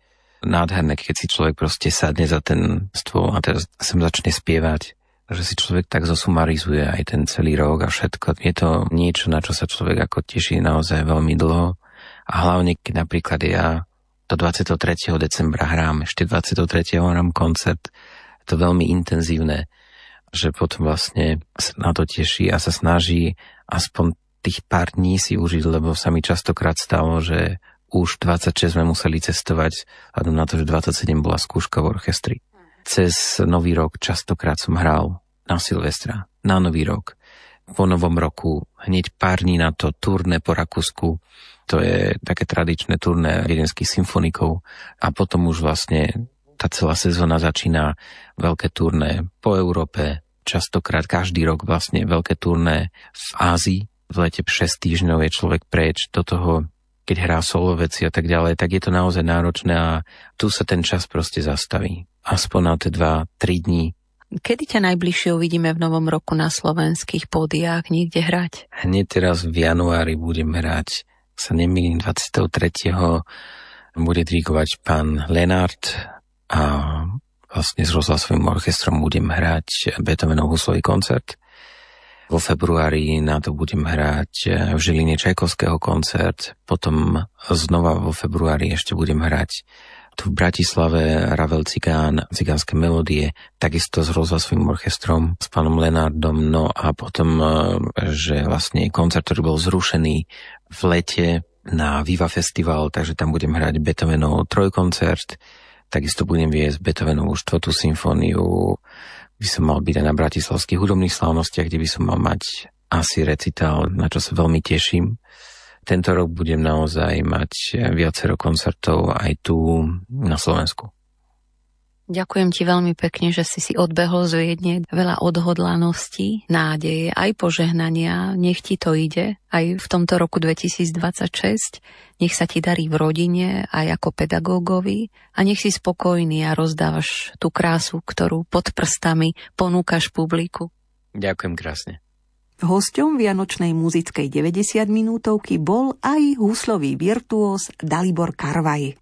nádherné, keď si človek proste sadne za ten stôl a teraz sem začne spievať, že si človek tak zosumarizuje aj ten celý rok a všetko. Je to niečo, na čo sa človek ako teší naozaj veľmi dlho. A hlavne, keď napríklad ja do dvadsiateho tretieho decembra hrám, ešte dvadsiateho tretieho hrám koncert, je to veľmi intenzívne, že potom vlastne sa na to teší a sa snaží aspoň tých pár dní si užiť, lebo sa mi častokrát stalo, že už dvadsaťšesť sme museli cestovať, a na to, že dvadsaťsedem bola skúška v orchestri. Cez Nový rok častokrát som hral na Silvestra, na Nový rok. Po Novom roku, hneď pár dní na to, turné po Rakúsku, to je také tradičné turné viedenských symfonikov a potom už vlastne tá celá sezóna začína veľké turné po Európe, častokrát každý rok vlastne veľké turné v Ázii. V lete šesť týždňov je človek preč, do toho keď hrá solo veci a tak ďalej, tak je to naozaj náročné a tu sa ten čas proste zastaví. Aspoň na tie dva, tri dní. Kedy ťa najbližšie uvidíme v novom roku na slovenských pódiách niekde hrať? Hneď teraz v januári budem hrať, sa nemýlim, dvadsiateho tretieho bude dirigovať pán Lenart a vlastne s rozhlasovým orchestrom budem hrať Beethovenov huslový koncert. Vo februári na to budem hrať v Žiline Čajkovského koncert, potom znova vo februári ešte budem hrať tu v Bratislave Ravel Cigán, cigánske melódie, takisto s rozhlasovým orchestrom, s pánom Lenardom, no a potom, že vlastne koncert, ktorý bol zrušený v lete na Viva Festival, takže tam budem hrať Beethovenov trojkoncert, takisto budem viesť Beethovenovú štvrtú symfóniu, by som mal byť aj na bratislavských hudobných slávnostiach, kde by som mal mať asi recitál, na čo sa veľmi teším. Tento rok budem naozaj mať viacero koncertov aj tu na Slovensku. Ďakujem ti veľmi pekne, že si si odbehol z Viedne. Veľa odhodlanosti, nádeje, aj požehnania. Nech ti to ide aj v tomto roku dvetisícdvadsaťšesť. Nech sa ti darí v rodine aj ako pedagógovi a nech si spokojný a rozdávaš tú krásu, ktorú pod prstami ponúkaš publiku. Ďakujem krásne. Hosťom vianočnej muzickej deväťdesiatminútovky bol aj huslový virtuós Dalibor Karvaj.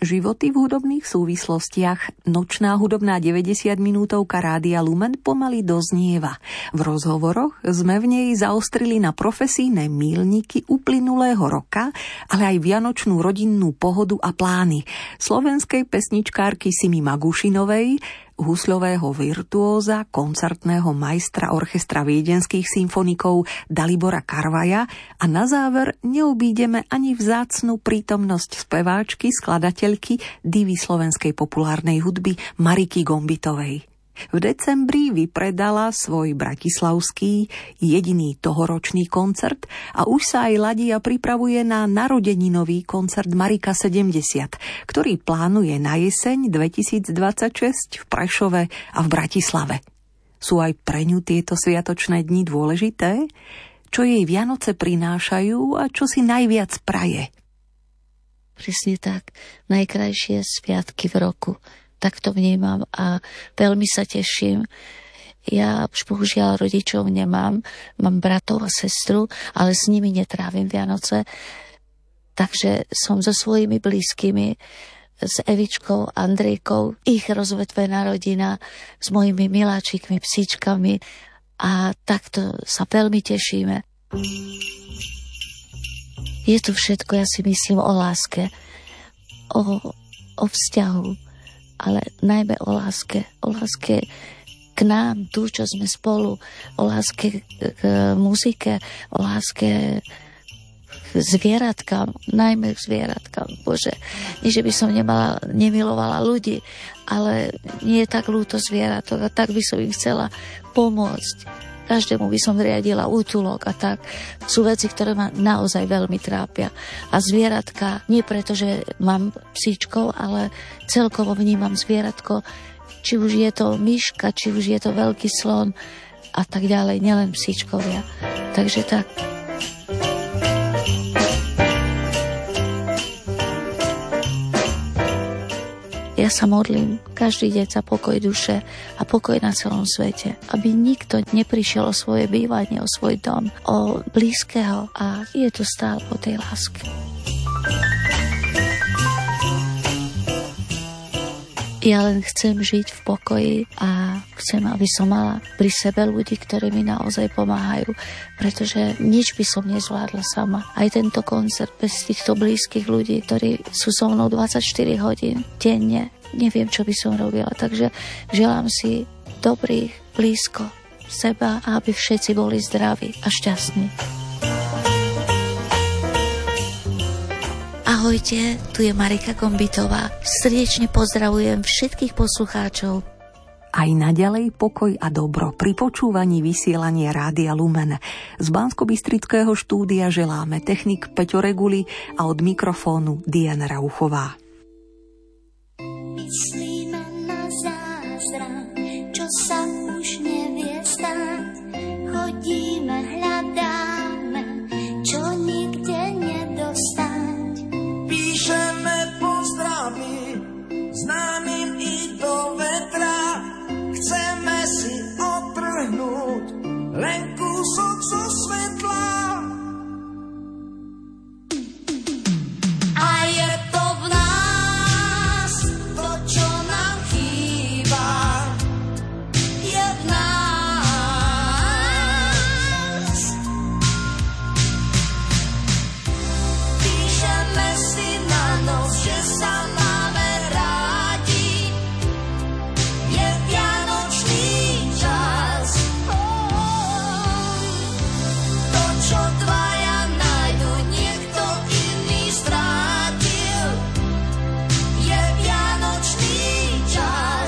Životy v hudobných súvislostiach. Nočná hudobná deväťdesiatminútovka Rádia Lumen pomaly doznieva. V rozhovoroch sme v nej zaostrili na profesijné míľniky uplynulého roka, ale aj vianočnú rodinnú pohodu a plány slovenskej pesničkárky Simi Magušinovej, husľového virtuóza, koncertného majstra orchestra viedenských symfonikov Dalibora Karvaja a na záver neobídeme ani vzácnu prítomnosť speváčky, skladateľky, divy slovenskej populárnej hudby Mariky Gombitovej. V decembri vypredala svoj bratislavský jediný tohoročný koncert a už sa aj ladí a pripravuje na narodeninový koncert Marika sedemdesiat, ktorý plánuje na jeseň dvetisícdvadsaťšesť v Prešove a v Bratislave. Sú aj pre ňu tieto sviatočné dni dôležité? Čo jej Vianoce prinášajú a čo si najviac praje? Presne tak, najkrajšie sviatky v roku. Tak to vnímam a veľmi sa teším. Ja už bohužiaľ rodičov nemám, mám bratov a sestru, ale s nimi netrávim Vianoce. Takže som so svojimi blízkymi, s Evičkou, Andrejkou, ich rozvetvená rodina, s mojimi miláčikmi, psíčkami a takto sa veľmi tešíme. Je tu všetko, ja si myslím, o láske, o, o vzťahu, ale najmä o láske, o láske k nám, tu, čo sme spolu, o láske k muzike, o láske k zvieratkám, najmä k zvieratkám. Bože, nie, že by som nemala, nemilovala ľudí, ale nie je tak ľúto zvieratok a tak by som im chcela pomôcť. Každému by som riadila útulok a tak. Sú veci, ktoré ma naozaj veľmi trápia. A zvieratka, nie preto, že mám psíčkov, ale celkovo vnímam zvieratko, či už je to myška, či už je to veľký slon a tak ďalej, nielen psíčkovia. Takže tak. Ja sa modlím každý deň za pokoj duše a pokoj na celom svete. Aby nikto neprišiel o svoje bývanie, o svoj dom, o blízkeho a je tu stále o tej láske. Ja len chcem žiť v pokoji a chcem, aby som mala pri sebe ľudí, ktorí mi naozaj pomáhajú, pretože nič by som nezvládla sama. Aj tento koncert bez týchto blízkych ľudí, ktorí sú so mnou dvadsaťštyri hodín denne, neviem, čo by som robila. Takže želám si dobrých, blízko seba a aby všetci boli zdraví a šťastní. Ahojte, tu je Marika Gombitová. Srdečne pozdravujem všetkých poslucháčov. Aj naďalej pokoj a dobro pri počúvaní vysielania Rádia Lumen. Z Banskobystrického štúdia želáme technik Peťo Reguli a od mikrofónu Diana Rauchová. Myslíme na zázrak, čo sa už nevie stať. Chodíme, hľadáme, čo nikde nedostať. Píšeme pozdravy známym i do vetra. Chceme si otrhnúť len kúsok zo svetla. A je to v nás, to, čo nám chýba. Je v nás. Píšeme si na noc, že sa máme rádi. Je vianočný čas. To, čo dvaja nájdu, niekto iný strátil. Je vianočný čas.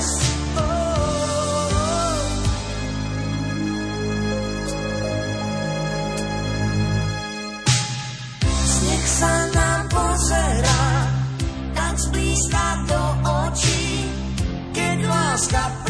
Sneh sa nám pozerá tak zblízka do očí, keď láska